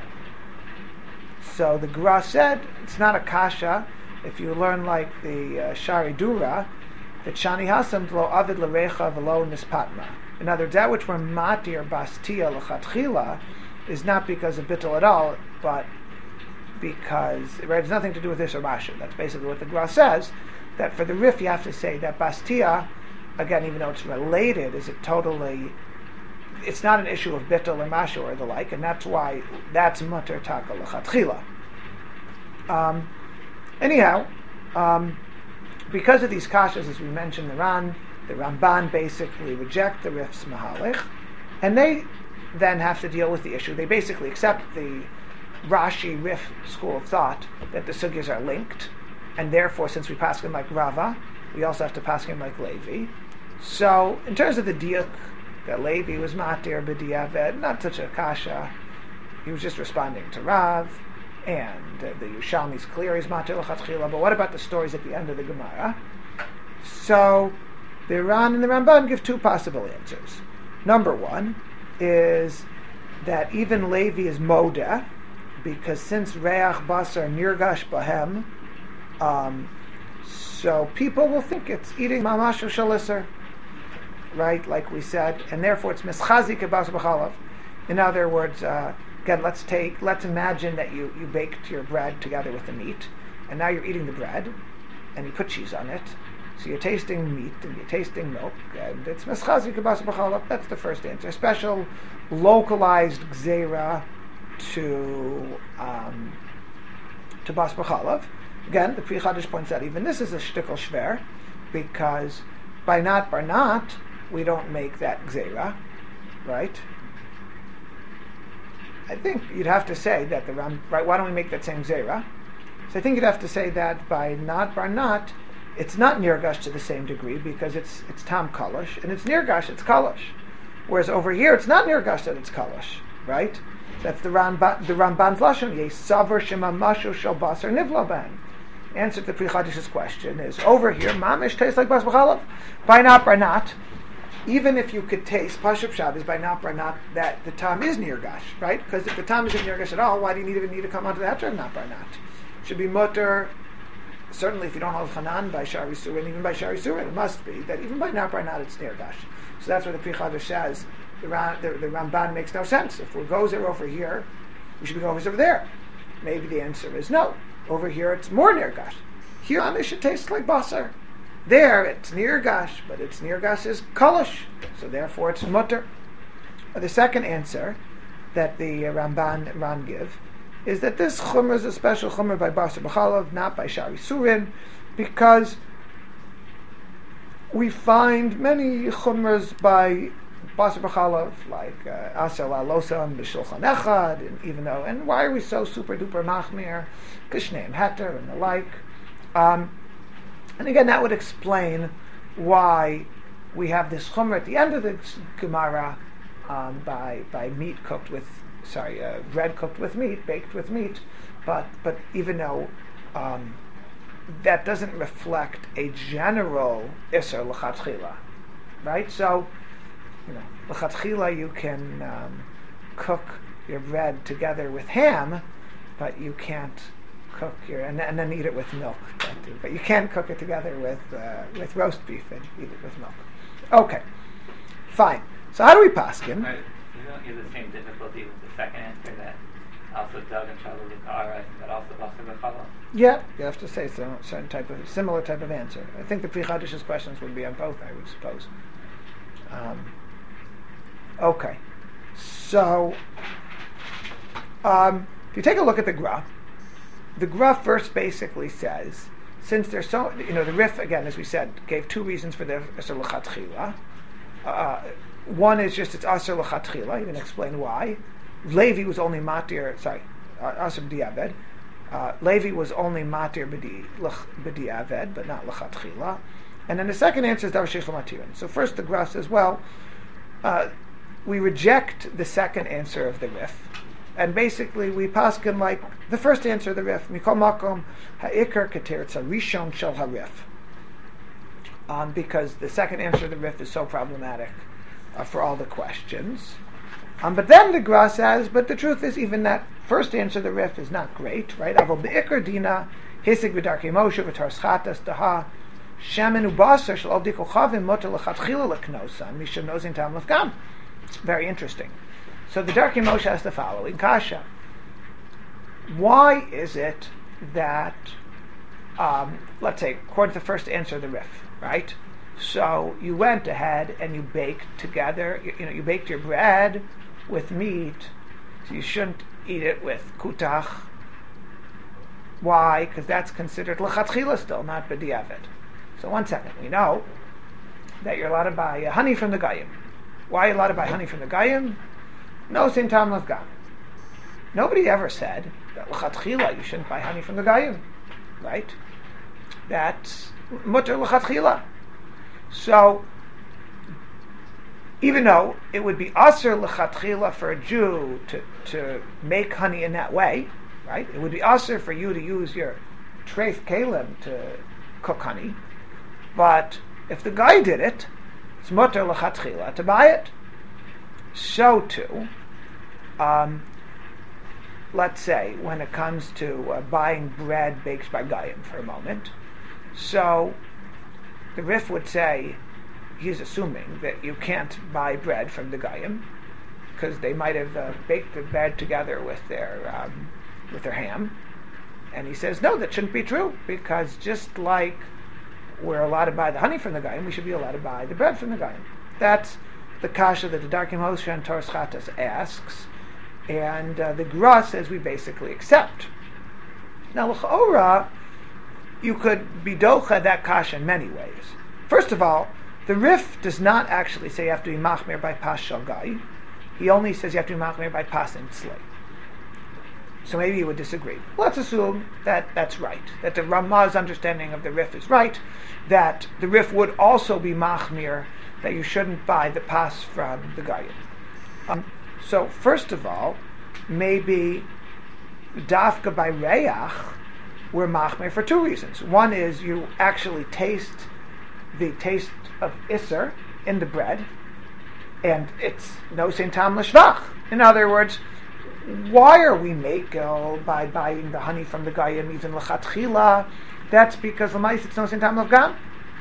So the Gra said it's not a kasha. If you learn like the uh, Shari Dura, that Shani Hasam lo avid l'recha v'lo nispatma. In other words, that which we're matir bastia l'chatchila is not because of bittul at all, but because right, it has nothing to do with this or masha. That's basically what the Gra says. That for the rif you have to say that bastia, again, even though it's related, is it totally? It's not an issue of bittul or masha or the like, and that's why that's mutter taka l'chatchila. Um, anyhow, um, because of these kashas, as we mentioned, the Ran, the Ramban basically reject the Rif's Mahalich, and they then have to deal with the issue. They basically accept the Rashi Rif school of thought that the sugyas are linked, and therefore, since we pass him like Rava, we also have to pass him like Levi. So, in terms of the diuk, that Levi was matir b'diavad, not such a kasha. He was just responding to Rav, and uh, the Yerushalmi's clear he's matir l'chatchila. But what about the stories at the end of the Gemara? So, the Ran and the Ramban give two possible answers. Number one is that even Levi is modeh, because since reach basar nirgash bahem, um, so people will think it's eating mamashu shalisser, right? Like we said, and therefore it's mischazik bas b'chalav. In other words, uh, again, let's take, let's imagine that you you baked your bread together with the meat, and now you're eating the bread, and you put cheese on it. So you're tasting meat and you're tasting milk, and it's meschazik bas b'chalav. That's the first answer. A special localized gzeira to um, to bas b'chalav. Again, the Pri Chadash points out even this is a shtickle shver, because by not bar not we don't make that gzeira, right? I think you'd have to say that the Ram, right? Why don't we make that same gzeira? So I think you'd have to say that by not bar not, it's not nirgash to the same degree because it's it's tam kalash, and it's nirgash, it's kalash. Whereas over here, it's not nirgash that it's kalash, right? That's the Ramban, the Ramban's lashon. Yesavar shema mashu shel basar nivla ben. Answer to the Pri Chadash's question is over here, mamish tastes like bas b'chalav. By not by not, even if you could taste pashup shabbos by not by not, that the tam is nirgash, right? Because if the tam isn't nirgash at all, why do you need, even need to come onto that term not by not? Should be mutter. Certainly, if you don't hold Hanan by Shari Surin, even by Shari Surin, it must be that even by not by not it's nirgash. So that's where the Pri Chadash says the, Ran, the, the Ramban makes no sense. If we're gozer over here, we should be gozer over there. Maybe the answer is no. Over here, it's more nirgash. Here, it should taste like basar. There, it's nirgash, but its nirgash is kalash, so therefore it's mutter. The second answer that the Ramban and Ran give is that this chumrah is a special chumrah by basar b'chalav, not by Shari Surin, because we find many chumras by basar b'chalav, like asel alosam b'shulchan echad, and even though, and why are we so super duper machmir, kishneim heter and the like. Um, and again, that would explain why we have this chumrah at the end of the Gemara um, by by meat cooked with. Sorry, uh, bread cooked with meat, baked with meat, but but even though um, that doesn't reflect a general iser l'chatchila, right? So, you know, l'chatchila you can um, cook your bread together with ham, but you can't cook your and, and then eat it with milk. But, but you can cook it together with uh, with roast beef and eat it with milk. Okay, fine. So how do we paskin? Right. You don't have the same difficulty with the second answer that also Doug and Charlie Lukara, but also Basar b'chalav. Yeah, you have to say some certain type of similar type of answer. I think the Pri Chadash's questions would be on both, I would suppose. Um, okay, so um, if you take a look at the Gra, the Gra first basically says, since there's so, you know, the Rif again, as we said, gave two reasons for the Isser L'Chatchila. Uh, one is just it's aser l'chatchila. You can explain why. Levi was only matir. Sorry, uh, aser b'diavad. Uh, Levi was only matir b'diavad, but not l'chatchila. And then the second answer is davar sheish l'matirin. So first the Gra says, well, uh, we reject the second answer of the Rif, and basically we paskin like the first answer of the Rif. Mikol makom ha'ikar keteretza rishon shel ha'Rif. Um, because the second answer of the Rif is so problematic uh, for all the questions. Um, but then the Gra says, but the truth is even that first answer of the Rif is not great, right? Avol be'ikar dina hisig v'darkei Moshe v'tar schatas daha shemen u'baser shel al dikol chavim motel l'chatchila l'knosa misha nozin tam l'fgam. Very interesting. So the Darkei Moshe has the following kasha. Why is it that, um, let's say, according to the first answer of the Rif, right? So you went ahead and you baked together, you, you know, you baked your bread with meat, so you shouldn't eat it with kutach. Why? Because that's considered l'chatchila still, not b'diavad. So one second, we know that you're allowed to buy uh, honey from the Goyim. Why are you allowed to buy honey from the Goyim? No sin tam l'fgam. Nobody ever said that l'chatchila you shouldn't buy honey from the Goyim, right? That's mutter l'chatchila. So, even though it would be aser l'chatchila for a Jew to, to make honey in that way, right? It would be aser for you to use your treif kalim to cook honey, but if the guy did it, it's mutter l'chatchila to buy it. So too, um, let's say when it comes to uh, buying bread baked by Goyim for a moment, so the Rif would say he's assuming that you can't buy bread from the Goyim because they might have uh, baked the bread together with their um, with their ham, and he says no, that shouldn't be true because just like we're allowed to buy the honey from the Goyim, we should be allowed to buy the bread from the Goyim. That's the kasha that the Darkei Moshe and Toras Chatas asks, and uh, the Gra says we basically accept. Now l'chaora, you could be docha that kasha in many ways. First of all, the Rif does not actually say you have to be machmir by pas shel gai. He only says you have to be machmir by pas and slay. So maybe you would disagree. Let's assume that that's right, that the Ramah's understanding of the Rif is right, that the Rif would also be machmir, that you shouldn't buy the pas from the Goyim. Um, so first of all, maybe dafka by reach, we're machmir for two reasons. One is you actually taste the taste of iser in the bread, and it's no sin tam l'shvach. In other words, why are we makel by buying the honey from the Goyim even l'chatchila? That's because l'mais it's no sin tam l'fgam.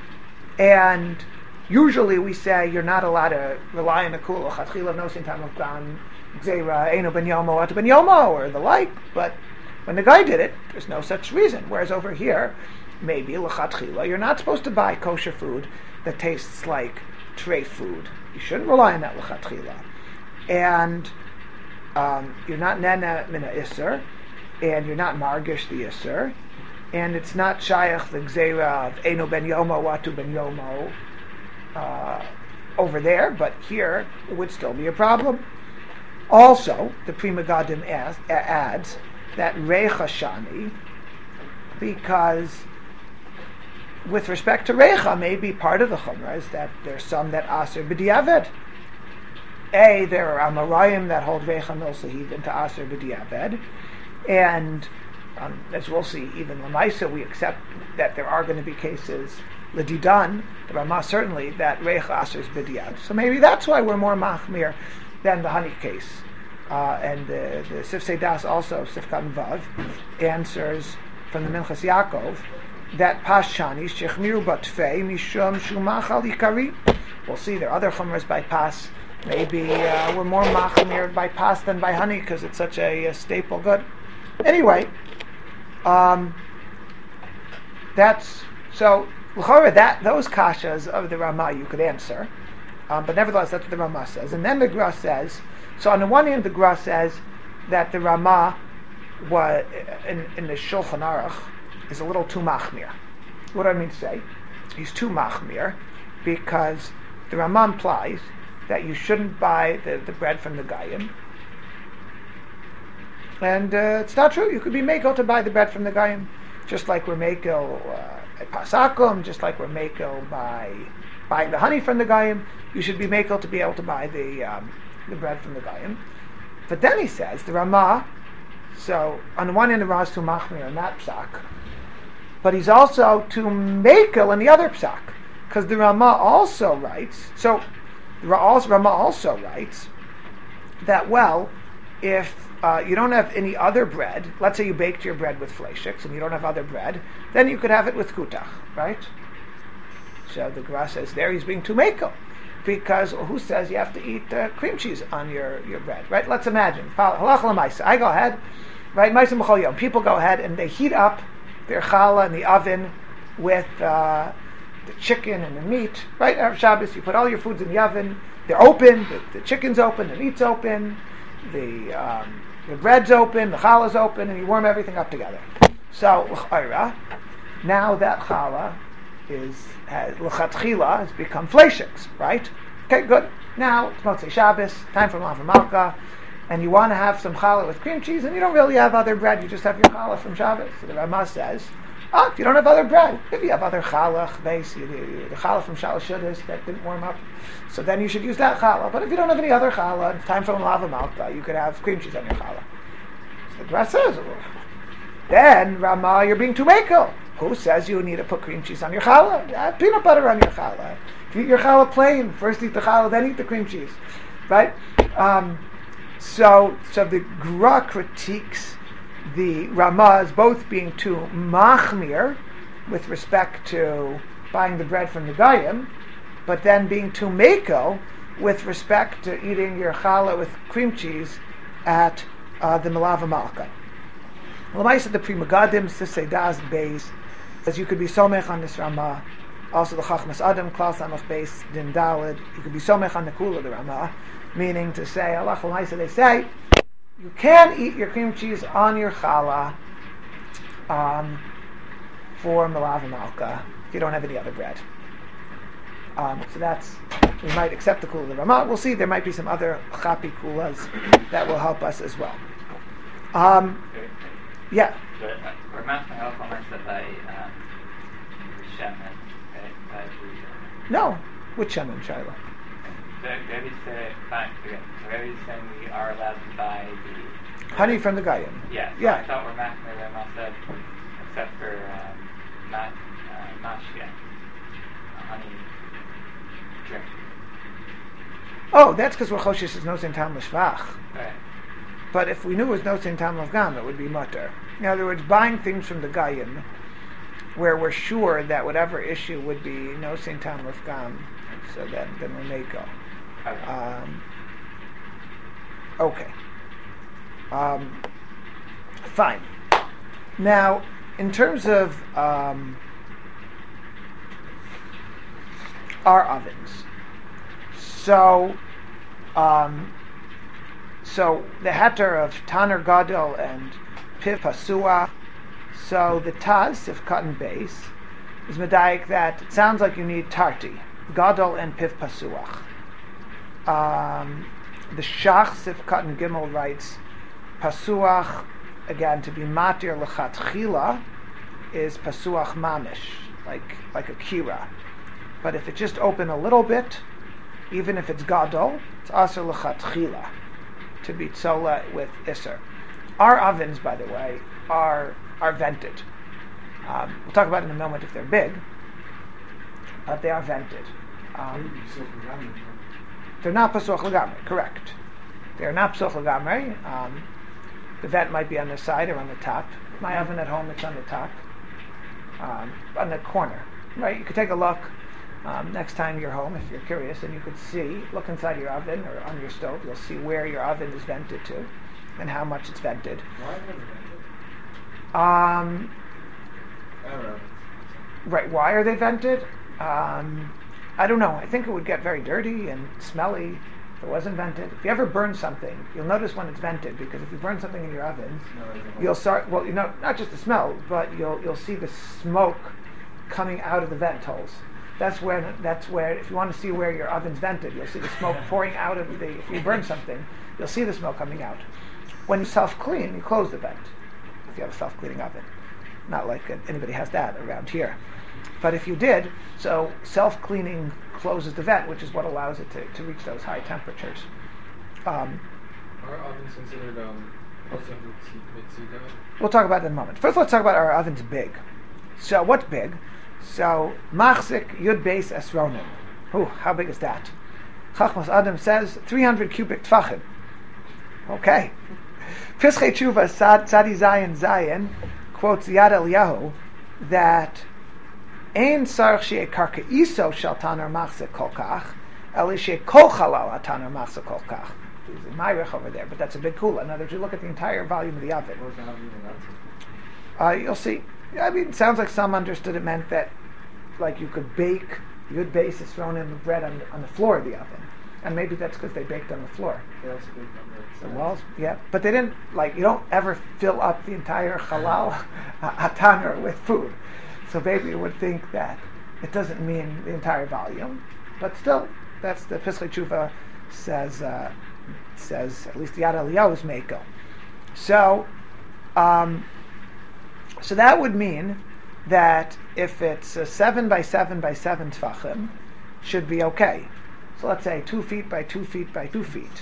And usually we say you're not allowed to rely on the kul l'chatchila no sin tam l'fgam, gzeira eino ben yomo atu ben yomo, or the like, but when the guy did it, there's no such reason. Whereas over here, maybe l'chatchila, you're not supposed to buy kosher food that tastes like tray food. You shouldn't rely on that l'chatchila. And um, you're not nena mina iser, and you're not margish the iser, and it's not shayach the gzeira of eino ben yomo atu ben yomo uh, over there, but here it would still be a problem. Also, the Pri Megadim adds that Reicha Shani, because with respect to Reicha, maybe part of the Chumrah is that there's some that Aser B'diavad. A, there are Amarayim that hold Reicha Milsahid into Aser B'diavad, and um, as we'll see, even Lamaisa, we accept that there are going to be cases, L'didan, the Ramah certainly, that Reicha Aser is B'diavad. So maybe that's why we're more Machmir than the honey case. Uh, and the, the Sif Seidas also, Sif Katan Vav, answers from the Minchas Yaakov that Pashani Shechmiru Batfei Mishum Shumachal Ikari. We'll see there are other chumras by Pas. Maybe uh, we're more machmir by Pas than by honey because it's such a, a staple good. Anyway, um, that's so. That those kashas of the Ramah you could answer. Um, but nevertheless, that's what the Ramah says. And then the Gra says, so on the one hand, the Gra says that the Ramah was, in, in the Shulchan Aruch is a little too machmir. What do I mean to say? He's too machmir because the Rama implies that you shouldn't buy the, the bread from the Goyim. And uh, it's not true. You could be makel to buy the bread from the Goyim, just like we're makel uh, at Pasakum, just like we're makel by buying the honey from the Goyim. You should be makel to be able to buy the um, the bread from the Goyim. But then he says, the Rama, so on the one hand the Rama is to machmir in that psak, but he's also to makel in the other psak, because the Rama also writes, so the Rama also writes that, well, if uh, you don't have any other bread, let's say you baked your bread with fleishiks and you don't have other bread, then you could have it with kutach, right? So the Gemara says there he's being too makel, because well, who says you have to eat uh, cream cheese on your, your bread, right? Let's imagine, halach l'maisa, I go ahead, right, maisa b'chol yom, people go ahead and they heat up their challah in the oven with uh, the chicken and the meat, right? Erev Shabbos, you put all your foods in the oven, they're open, the, the chicken's open, the meat's open, the um, the bread's open, the challah's open, and you warm everything up together. So, l'chayra, now that challah is, has, l'chatchila, has become fleishiks, right? Okay, good. Now, it's Motzei Shabbos, time for Lava Malka, and you want to have some challah with cream cheese, and you don't really have other bread, you just have your challah from Shabbos. So the Rama says, oh, if you don't have other bread, if you have other challah, base, you, you, the challah from Shalosh Shudas that didn't warm up, so then you should use that challah. But if you don't have any other challah, it's time for Lava Malka, you could have cream cheese on your challah. So the Gemara says, well, then, Rama, you're being too makel. Who says you need to put cream cheese on your challah? Uh, peanut butter on your challah. If you eat your challah plain, first eat the challah, then eat the cream cheese. Right? Um, so, so the Gra critiques the Rama as both being too machmir with respect to buying the bread from the Goyim, but then being too makel with respect to eating your challah with cream cheese at uh, the Melava Malka. L'maisa the Pri Megadim Sisei Das Beis says you could be somech on this Rama. Also the Chachmas Adam Klal Samach Beis Din Dalid. You could be somech on the Kula the Rama, meaning to say Allah L'maisa they say you can eat your cream cheese on your challah um, for Melava Malka if you don't have any other bread. Um, so that's, we might accept the kula of the Rama. We'll see, there might be some other chapi kulas that will help us as well. Um, yeah. But uh, we're not going to help on that by um, Shemin, right? By the, No, which Shemin, Shiloh? Rebbe said, fine, forget. Rebbe saying we are allowed to buy the honey from the Goyim. Yeah. So Yeah. I thought we're not going to them said, except for um, not uh, mashke, honey drink. Oh, that's because we're choshes is no sin tam l'shvach. Right. But if we knew it was no sin tam l'gam, it would be mutter. In other words, buying things from the Goyim, where we're sure that whatever issue would be no sin tam l'gam, so then then we may go. Okay. Um, okay. Um, fine. Now, in terms of um, our ovens, so um, so the heter of Taner Gadol and Piv Pasua. So the Taz, if cotton base, is medayik that it sounds like you need tarti, Gadol and Piv Pasuach. Um, the Shach, Sif Cotton Gimel, writes Pasuach, again, to be matir lechatchila, is Pasuach mamish, like like a kira. But if it just open a little bit, even if it's Gadol, it's aser lechatchila, to be tzola with iser. Our ovens, by the way, are are vented. Um, we'll talk about in a moment if they're big, but they are vented. Um, they're not pasuach legamrei, correct. They are not pasuach legamrei. Um, the vent might be on the side or on the top. My oven at home, it's on the top, um, on the corner. Right? You could take a look um, next time you're home if you're curious, and you could see, look inside your oven or on your stove. You'll see where your oven is vented to and how much it's vented. Why is it vented? Um, I don't know. right, why are they vented? Um, I don't know. I think it would get very dirty and smelly if it wasn't vented. If you ever burn something, you'll notice when it's vented, because if you burn something in your oven, you'll start, well, you know, not just the smell, but you'll you'll see the smoke coming out of the vent holes. That's where that's where if you want to see where your oven's vented, you'll see the smoke pouring out of the. If you burn something, you'll see the smoke coming out. When you self-clean, you close the vent. If you have a self-cleaning oven, not like anybody has that around here. But if you did, so self-cleaning closes the vent, which is what allows it to, to reach those high temperatures. Um, Are ovens considered um, also mitzvah? we'll talk about that in a moment. First, let's talk about our ovens big. So what's big? So machzik yud beis esronim. Ooh, how big is that? Chachmas Adam says three hundred cubic tfachim. Okay. Pischei Tshuva Sad Sadi Zayin Zayin quotes Yad Eliyahu that ein sarach she'e karkaiso shel taner machzik kol kach, eli she'e kol chalal taner machzik kol kach. There's a Myrich over there, but that's a big kula. In other words, you look at the entire volume of the oven. What was the oven even up to? Uh, you'll see. I mean, it sounds like some understood it meant that, like, you could bake yud beis is thrown in the bread on, on the floor of the oven, and maybe that's because they baked on the floor. They also baked on the The sides. walls, yeah, but they didn't like. You don't ever fill up the entire halal hataner with food, so maybe you would think that it doesn't mean the entire volume, but still, that's the Pischei Tshuva says. Uh, says at least the Yad Eliyahu's Meiko. So, um, so that would mean that if it's a seven by seven by seven tfachim, should be okay. So let's say two feet by two feet by two feet.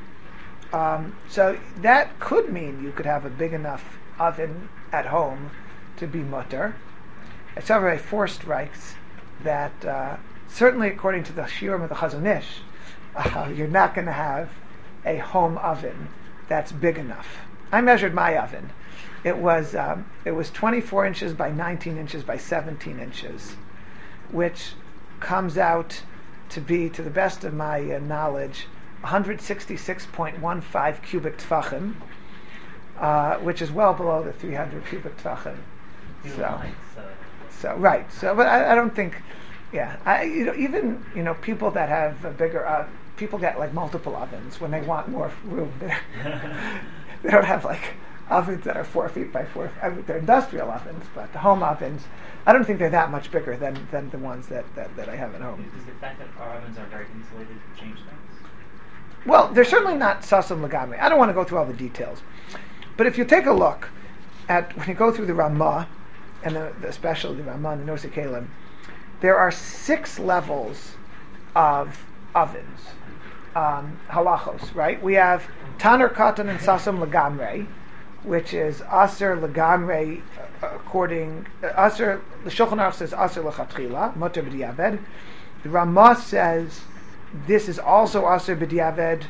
Um, so that could mean you could have a big enough oven at home to be mutter. However, Forst writes that uh, certainly according to the Shiurim of the Chazon Ish, uh, you're not going to have a home oven that's big enough. I measured my oven. It was um, it was twenty-four inches by nineteen inches by seventeen inches, which comes out to be, to the best of my uh, knowledge, one hundred sixty-six point one five cubic tfachim, uh, which is well below the three hundred cubic tfachim. So, Lines, so. so right. So, but I, I don't think, yeah. I, you know, even you know people that have a bigger, uh, people get like multiple ovens when they want more room. They don't have like ovens that are four feet by four. I mean, they're industrial ovens, but the home ovens, I don't think they're that much bigger than, than the ones that, that, that I have at home. Is the fact that our ovens are very insulated change things? Well, they're certainly not sasam lagamri. I don't want to go through all the details, but if you take a look at when you go through the Ramah and the, the especially the Ramah and the Nosei Kelim, there are six levels of ovens, um, halachos. Right? We have taner katan and sasam lagamre, which is aser lagamre according uh, aser. The Shulchan Aruch says aser lechatchila muter b'diavad. The Ramah says this is also aser b'diavad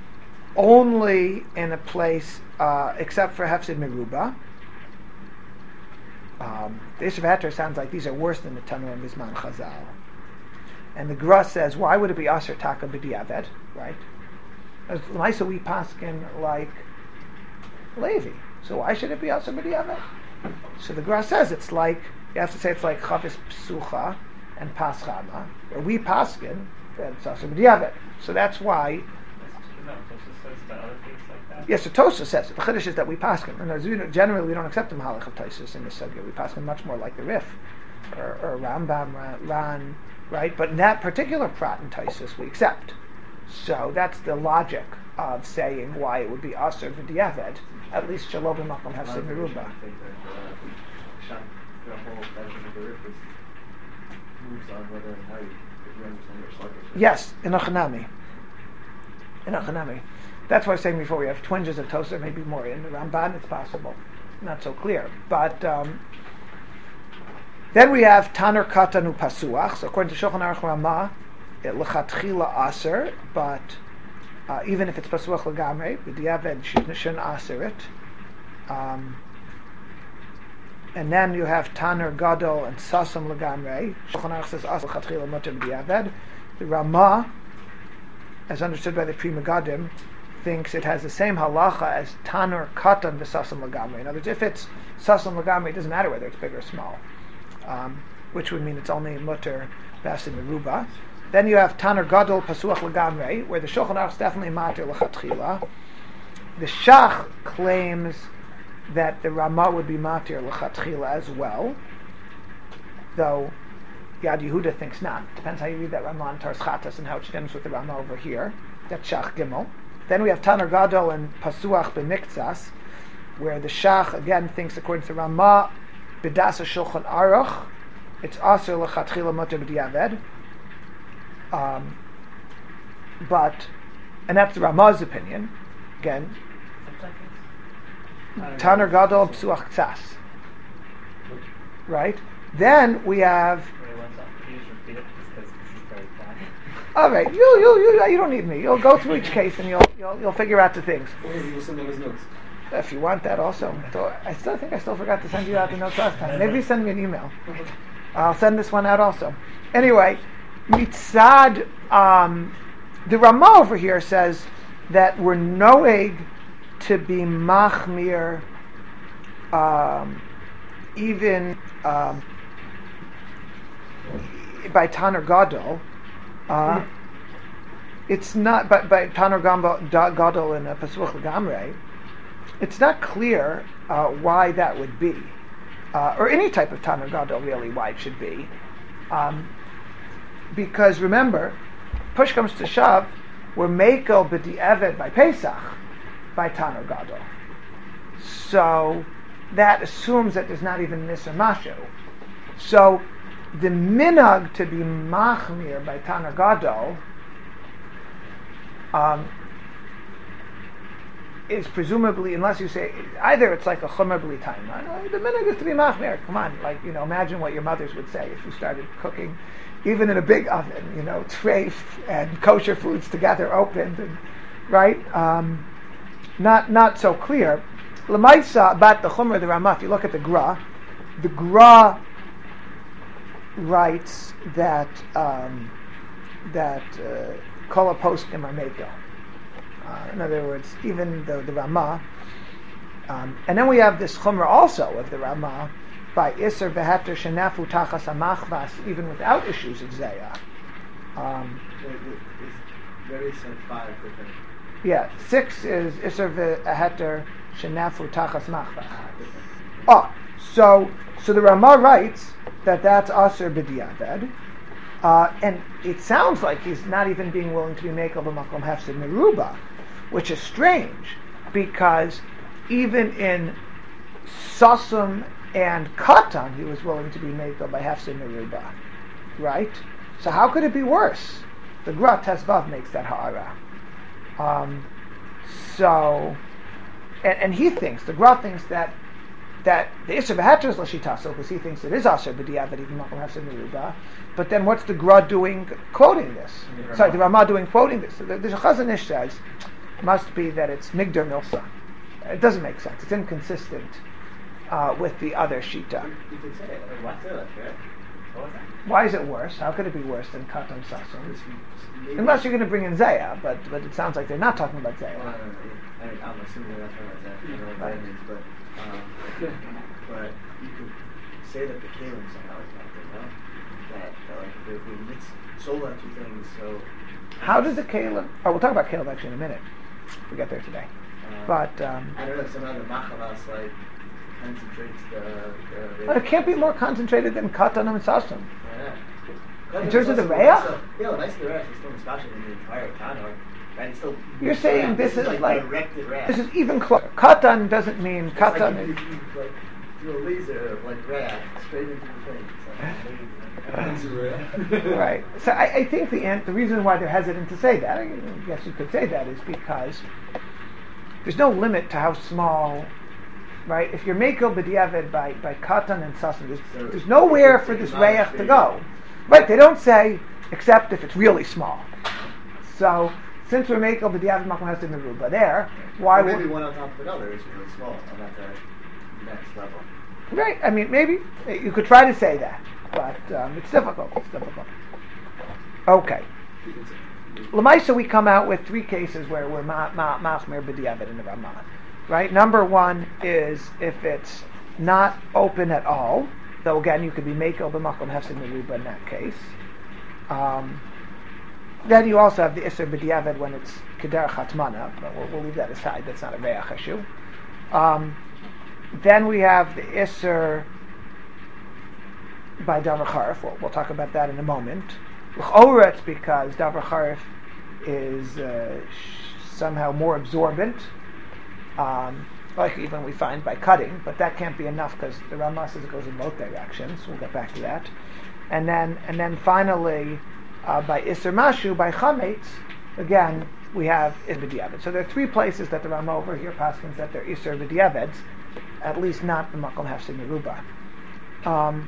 only in a place uh, except for hefsid meruba. Um, the Ishav Heter sounds like these are worse than the Tanur and Bizman Chazal. And the Gra says, why would it be aser taka b'diavad, right? As L'maisa we paskin like Levi. So why should it be aser b'diavad? So the Gra says it's like, you have to say it's like chavis psucha and paschama. Where we paskin, then it's aser b'diavad. So that's why. No, Tosha says the other things like that. Yes, so Tosa says it. The Chiddush is that we paskin. And as you know, generally, we don't accept the Mahalach of Tosus in this subject. We paskin much more like the Rif or, or Rambam, Ran, Ran, right? But in that particular prat in Tosus, we accept. So that's the logic of saying why it would be aser v'diavad. At least Shalom b'makom have Lot of Meruba. traditions think that uh, Sham- the whole version of the Rif is moves on whether and how you, if you understand your sluggish. Yes, in Achanami. In Achanami. That's why I was saying before we have twinges of Tosa, maybe more. In the Ramban, it's possible. Not so clear. But um, then we have Taner Katanu Pasuach. So according to Shulchan Aruch Ramah, it lechatchila aser, but uh, even if it's Pasuach Lagamre, b'diavad shouldn't aser it. Um, and then you have Taner Gadol and Sasam Lagamre. Shulchan Aruch says aser lechatchila muter b'diavad. The Ramah, as understood by the Pri Megadim, thinks it has the same halacha as Tanur Katan v'Sasam Lagamri. In other words, if it's Sasam Lagamri, it doesn't matter whether it's big or small, um, which would mean it's only mutter v'asid meruba. Then you have Tanur Gadol Pasuach Lagamri, where the Shulchan Aruch is definitely matir l'chatchila. The Shach claims that the Ramah would be matir l'chatchila as well, though Yad Yehuda thinks not. Depends how you read that Ramah and Tars Chatas and how it stems with the Ramah over here. That's Shach Gimel. Then we have Taner Gadol and Pasuach B'Niktzas, where the Shach again thinks, according to Ramah, B'Dasa Shulchan Aruch, it's Aser L'Chatchila Mutter B'Diaved. Um, but, and that's the Ramah's opinion. Again, Taner Gadol Psuach Tzas. Right? Then we have. Wait, one second. Can you just repeat it? Just because this is very quiet. All right, you you you you don't need me. You'll go through each case and you'll you'll you'll figure out the things. Or you will send them his notes. If you want that, also. So I still think I still forgot to send you out the notes last time. Maybe send me an email. I'll send this one out also. Anyway, mitzad. Um, the Ramah over here says that we're noeg to be machmir, um, even um, by Taner Gadol. Uh, it's not, but by Taner Gadol and Pasuach L'Gamrei, it's not clear uh, why that would be, uh, or any type of Taner Gadol really why it should be, um, because remember, push comes to shove, we're mekel b'di'eved by Pesach by Taner Gadol, so that assumes that there's not even Nisr Mashu. So the minhag to be machmir by Taner Gadol um, is presumably, unless you say either it's like a chomer b'li time. The minhag is to be machmir. Come on, like, you know, imagine what your mothers would say if you started cooking, even in a big oven, you know, treif and kosher foods together opened, and, right? Um, not not so clear. L'maisa about the chomer the Ramah. If you look at the Gra, the Gra writes that um, that kol poskim are mekel. Uh, in other words, even the, the Ramah, um, and then we have this chomer also of the Ramah by Isser v'heter shenafu tachas amachvas, even without issues of zayah. Um, It's very said five different. yeah, six is Isser v'heter shenafu tachas machvas. Oh, so so the Ramah writes that that's Aser b'diavad, uh, and it sounds like he's not even being willing to be mekel b'makom hefsed meruba, which is strange, because even in Sasum and Katan he was willing to be mekel by hefsed meruba, right? So how could it be worse? The Gra Tesvav makes that ha'ara. Um, so, and, and he thinks, the Gra thinks that that the Isser v'heter is l'shitaso, because he thinks it is Aser b'diavad even makom hefsed meruba. But then what's the Gra doing quoting this? The Sorry, the Ramah doing quoting this. The, the Chazon Ish says must be that it's Migdar Milsa. It doesn't make sense. It's inconsistent uh, with the other Shita. You could say it. What's it? Right? What was that? Why is it worse? How could it be worse than Katan Sasum? It's maybe- Unless you're going to bring in Zaya, but but it sounds like they're not talking about Well, I Zaya. don't know. I mean, I'm assuming they're not talking about that. I don't know what Right. that means, but um, but you could say that the Kalim somehow is not good, no? That, that like we we mix soul on two things, so. How did the Caleb? Oh, we'll talk about Caleb actually in a minute. If we get there today. Um, But um, I don't know. Somehow the Machalas like concentrates the. the but it can't be more concentrated than Katan and Sasum. Yeah. In terms of the Also, Reach? also- Yeah, well, nice the Reach is still especially in the entire Tanor. And it's still. You're saying this is like, like- directed Reach. This is even closer. Katan doesn't mean It's like Katan. you, is- you, you, like, do a laser of like Reach straight into the thing. It's like, Right. So I, I think the an- the reason why they're hesitant to say that, I guess you could say that, is because there's no limit to how small, right? If you're mekel b'diavad by by Katan and Sasson, there's, So there's nowhere it's for this economic reyach to go. freedom. Right? They don't say except if it's really small. So since we're mekel b'diavad makom has to meruba there, why Or maybe would one on top of another is really small. I'm at the next level. right? I mean, maybe you could try to say that, but um, it's difficult. It's difficult. Okay. Lamaisa, we come out with three cases where we're machmer ma, ma, b'diavad in the Ramah. Right? Number one is if it's not open at all, though again you could be mekel b'makom hefsed meruba in that case. Um, then you also have the Isser b'diavad when it's keder chatmana, but we'll, we'll leave that aside. That's not a reach issue. Um, then we have the Isser by davar charif. We'll, we'll talk about that in a moment. L'chora, it's because davar charif is uh, sh- somehow more absorbent, um, like even we find by cutting, but that can't be enough because the Rama says it goes in both directions. We'll get back to that. And then, and then finally, uh, by Isser Mashu, by Chametz, again, we have Isser B'diavad. So there are three places that the Rama over here paskins that they're Isser B'diaveds, at least not the Makom Hefsek Meruba. Um,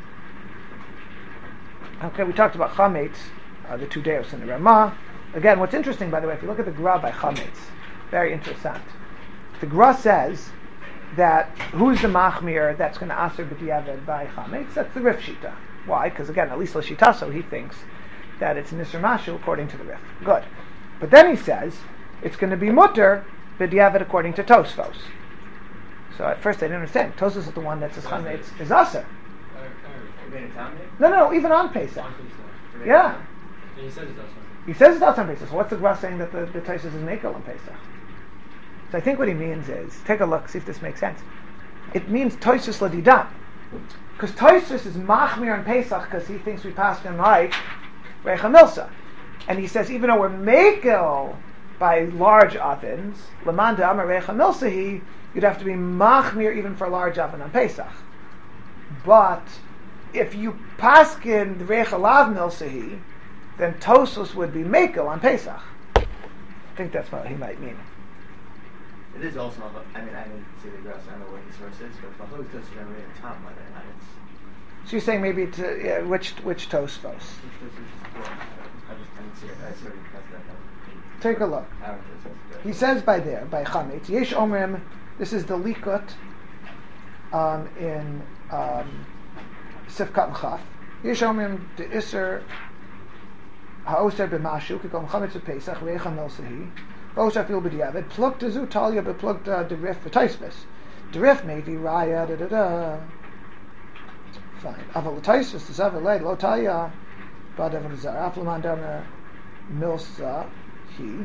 okay, we talked about Chametz, uh, the two deos in the Rama. Again, what's interesting, by the way, if you look at the Gra by Chametz, very interesting. The Gra says that who's the Machmir that's going to Aser B'diavad by Chametz? That's the Rif Shita. Why? Because again, at least L'Shitaso, he thinks that it's Nisr Mashu according to the Rif. Good. But then he says it's going to be Mutter B'diavad according to Tosfos. So at first I didn't understand. Tosfos is the one that says Chametz is Aser. No, no, no, even on Pesach. Yeah. And he says it's also. He says it's also on Pesach. So what's the Gra saying that the, the Tosfos is Mekel on Pesach? So I think what he means is, take a look, see if this makes sense. It means Tosfos L'Didam. Because Tosfos is Machmir on Pesach because he thinks we pass him like Reicha Milsa. And he says, even though we're Mekel by large ovens, Lamanda Amar Reicha Milsahi, you'd have to be Machmir even for a large oven on Pesach. But if you paskin the Reicha Lav Milsahi, then Tosfos would be Mekel on Pesach. I think that's what he might mean. It is also, I mean, I didn't see the grass, I don't know what his source is, but the host doesn't have really a top whether or not it's. So you're saying maybe to, yeah, which which Tosfos? Which Tosfos is, well, I just didn't see it, I sort of pressed that up. Take a look. I don't know. He says by there, by Chametz, Yesh Omrim, this is the Likut um, in um, Sifkat and Chaf. Yesh Omrim, the Isser, Ha'oser b'mashu, kikom Chametz b'Pesach, Reicha Milsahi, V'oser fil b'diavad, plug to Zu, Talia b'plug to Rif v'Taisvis. The Rif maybe Raya, da da da. Fine. Aval l'Taisvis, the Zavar leid, lo Talia, ba'dav v'zar, Aflaman damer Milsa, he,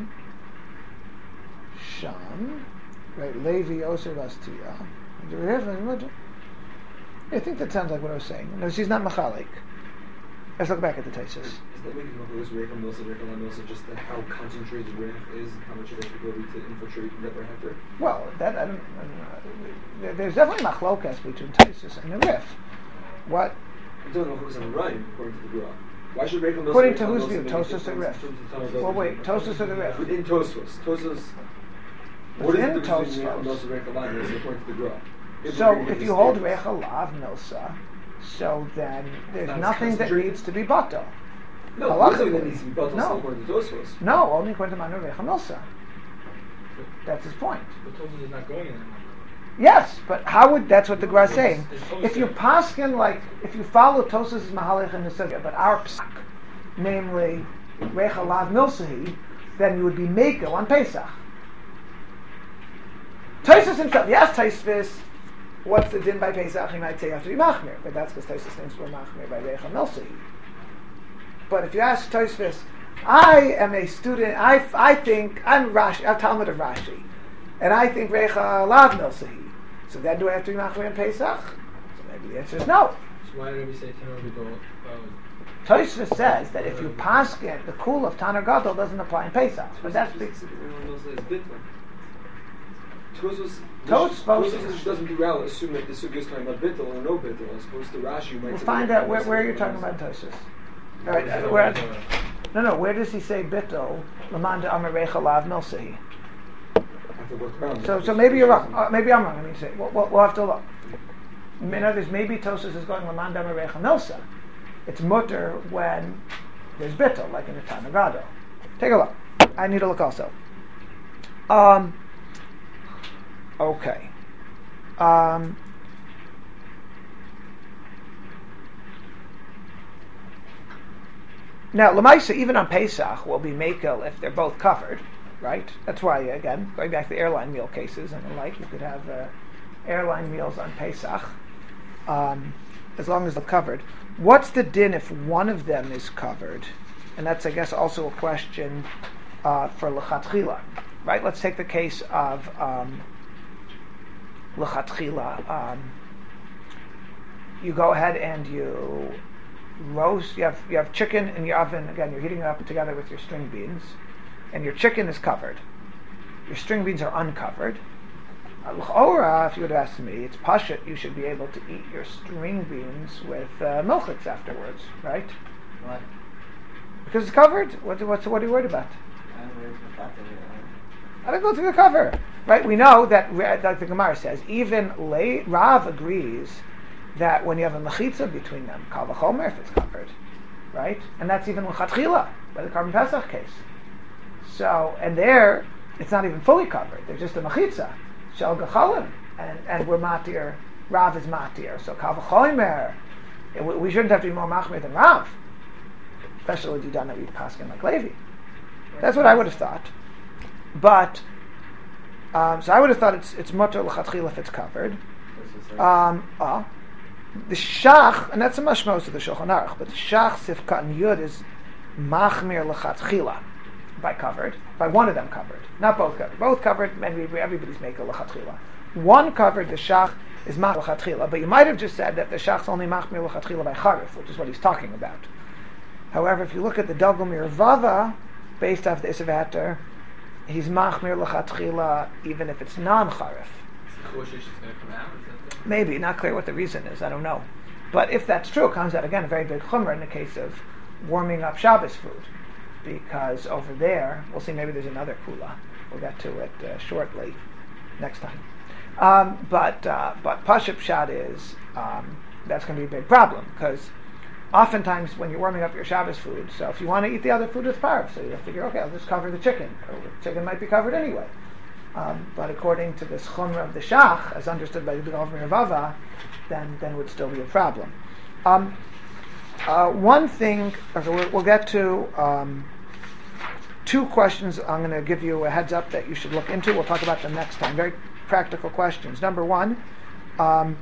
Sham, right, Levi Oser Vastia. The Rif, I think that sounds like what I was saying. No, she's not Machalik. Let's look back at the Taisus. Is that making Machalos Reicha Milsa, Reicha La Milsa, just the, how concentrated Reich is and how much of its ability to infiltrate and get their head? Well, that I don't, I don't know. There's definitely machlokas between Taisus and the Rif. What? I'm talking about Machalos on Ryan, according to the Gra. Why should Reicha Milsa? According to Reicha whose Milsa view? make Tosfos or a Rif? difference? Well, wait, Tosfos or the Rif? Within Tosfos. Tosfos. What Within is the difference between Tosfos. Reicha Milsa and Reicha La Milsa, according to the Gra? So if you hold Reicha Lav Milsa, so then there's That's nothing that concentrated. needs to be bato. No, Halachically. nothing that needs to be built No. according to Tosfos. No, only according to Manu Reicha Milsa. That's his point. But Tosfos is not going in that one. Yes, but how would, that's what the Gra is saying. If you paskin, like, if you follow Tosfos' Mahalach and the Sugya, but our psak, namely Reicha Lav Milsahi, then you would be Mekel on Pesach. Tosfos himself, yes, Tosfos, what's the din by Pesach? He might say you have to be Machmir, but that's because Tosfos thinks we're Machmir by Reicha Milsahi. But if you ask Tosfos, I am a student, I, I think, I'm Rashi, I'm Talmud of Rashi, and I think Reicha Lav Milsahi. So then do I have to be Machmir on Pesach? So maybe the answer is no. So why did we say Tanur Gadol? Tosfos says that if you paskin, the kul of Tanur Gadol doesn't apply in Pesach. But that's because Tosfos Tosfos doesn't do well. Assume that the sugya is talking about bittul or no bittul, as opposed to Rashi. Might We'll say find that out where, it's where you're bittul. talking about Tosfos. All right, uh, where, no, no. Where does he say bittul? Lamanda Amar Reicha Lav Milsahi. I have to work around So, it. so maybe you're wrong. Uh, maybe I'm wrong. I mean, say we'll, we'll, we'll have to look. In other words, maybe Tosfos is going Lamanda Amar Reicha Milsa. It's mutter when there's bittul, like in the Tanur Gadol. Take a look. I need to look also. Um. Okay. Um. Now, Lamaisa, even on Pesach, will be Mekel if they're both covered, right? That's why, again, going back to the airline meal cases and the like, you could have uh, airline meals on Pesach, um, as long as they're covered. What's the din if one of them is covered? And that's, I guess, also a question uh, for L'chatchila, right? Let's take the case of um, L'chatchila. Um, you go ahead and you roast, you have you have chicken in your oven. Again, you're heating it up together with your string beans, and your chicken is covered. Your string beans are uncovered. L'chora, if you would have asked me, it's pashut. You should be able to eat your string beans with uh, milchiks afterwards, right? Why? Because it's covered. What, what's, what are you worried about? I don't know where it's the fact that it- I don't go through the cover, right? We know that, like the Gemara says, even Le, Rav agrees that when you have a mechitza between them, kal v'chomer if it's covered, right? And that's even l'chatchila by the Karban Pesach case. So, and there, it's not even fully covered. There's just a mechitza, shel gechalim, and and we're matir. Rav is matir. So kal v'chomer, we, we shouldn't have to be more machmir than Rav, especially if you don't read paskin like Levi. That's what I would have thought. But um, so I would have thought it's it's mutter l'chatchila if it's covered. This is like- Um, uh, the shach, and that's a mashmos of the Shulchan Aruch, but the shach sifkat and yud is machmir l'chatchila by covered, by one of them covered, not both covered. Both covered, maybe everybody's make a l'chatchila. One covered, the shach is machmir l'chatchila, but you might have just said that the shach's only machmir l'chatchila by charif, which is what he's talking about. However, if you look at the Dagomir Vava, based off the Isavater, he's machmir l'chatchila even if it's non-charif. Choshesh is going to come out. Is that the- Maybe, not clear what the reason is, I don't know. But if that's true, it comes out again a very big chumrah in the case of warming up Shabbos food. Because over there, we'll see, maybe there's another kula. We'll get to it uh, shortly, next time. Um, but uh, but Pashup Pshat is, um, that's going to be a big problem, because oftentimes when you're warming up your Shabbos food, so if you want to eat the other food, it's parv, so you figure, okay, I'll just cover the chicken. Or the chicken might be covered anyway. Um, but according to this chumrah of the shach, as understood by the Dagomir Vava, then then would still be a problem. Um, uh, one thing, okay, we'll, we'll get to um, two questions. I'm going to give you a heads up that you should look into. We'll talk about them next time. Very practical questions. Number one, um,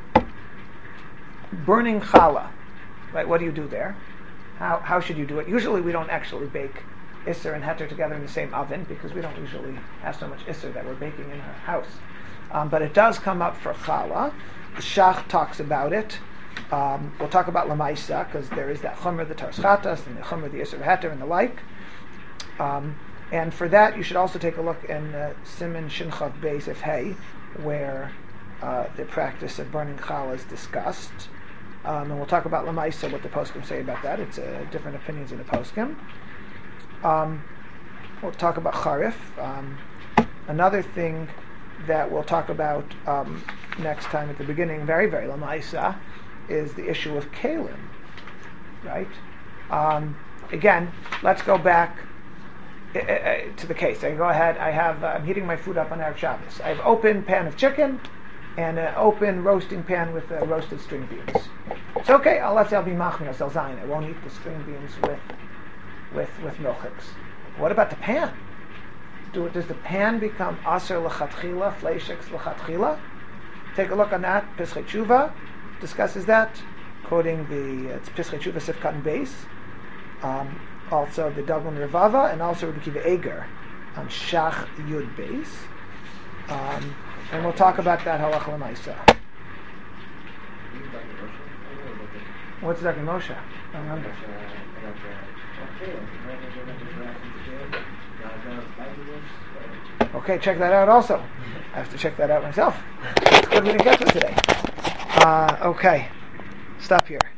burning challah. Right? What do you do there? How how should you do it? Usually we don't actually bake Isser and Heter together in the same oven because we don't usually have so much Isser that we're baking in our house. Um, but it does come up for challah. The Shach talks about it. Um, we'll talk about Lamaisa because there is that Chumrah, the Taras Chatas, and the Chumrah, the Isser Heter, and the like. Um, and for that, you should also take a look in uh, Siman Shinchav Beis If Hey, where uh, the practice of burning challah is discussed. Um, and we'll talk about Lamaisa, what the poskim say about that. It's uh, different opinions in the poskim. Um, we'll talk about Charif. Um, another thing that we'll talk about um, next time at the beginning, very, very Lamaisa, is the issue of Kalim. Right? Um, again, let's go back uh, uh, to the case. I go ahead, I have, uh, I'm heating my food up on Erev Shabbos. I have open pan of chicken and an open roasting pan with uh, roasted string beans. It's okay, I'll let I'll be machmir, I'll zayin. I won't eat the string beans with with with milchiks. What about the pan? Do it, does the pan become aser l'chatchila, fleishiks l'chatchila? Take a look on that. Pischei Tshuva discusses that, quoting the uh, it's Pischei Tshuva Sifkat and Beis. Um, also the Dagomir Vava, and also Rabbi Akiva Eger on Shach Yud Beis. Um, and we'll talk about that halacha l'maisa. What's Dagomir Moshe? I don't remember. Okay, check that out also. I have to check that out myself. It's good we didn't get to it today. Uh, okay, stop here.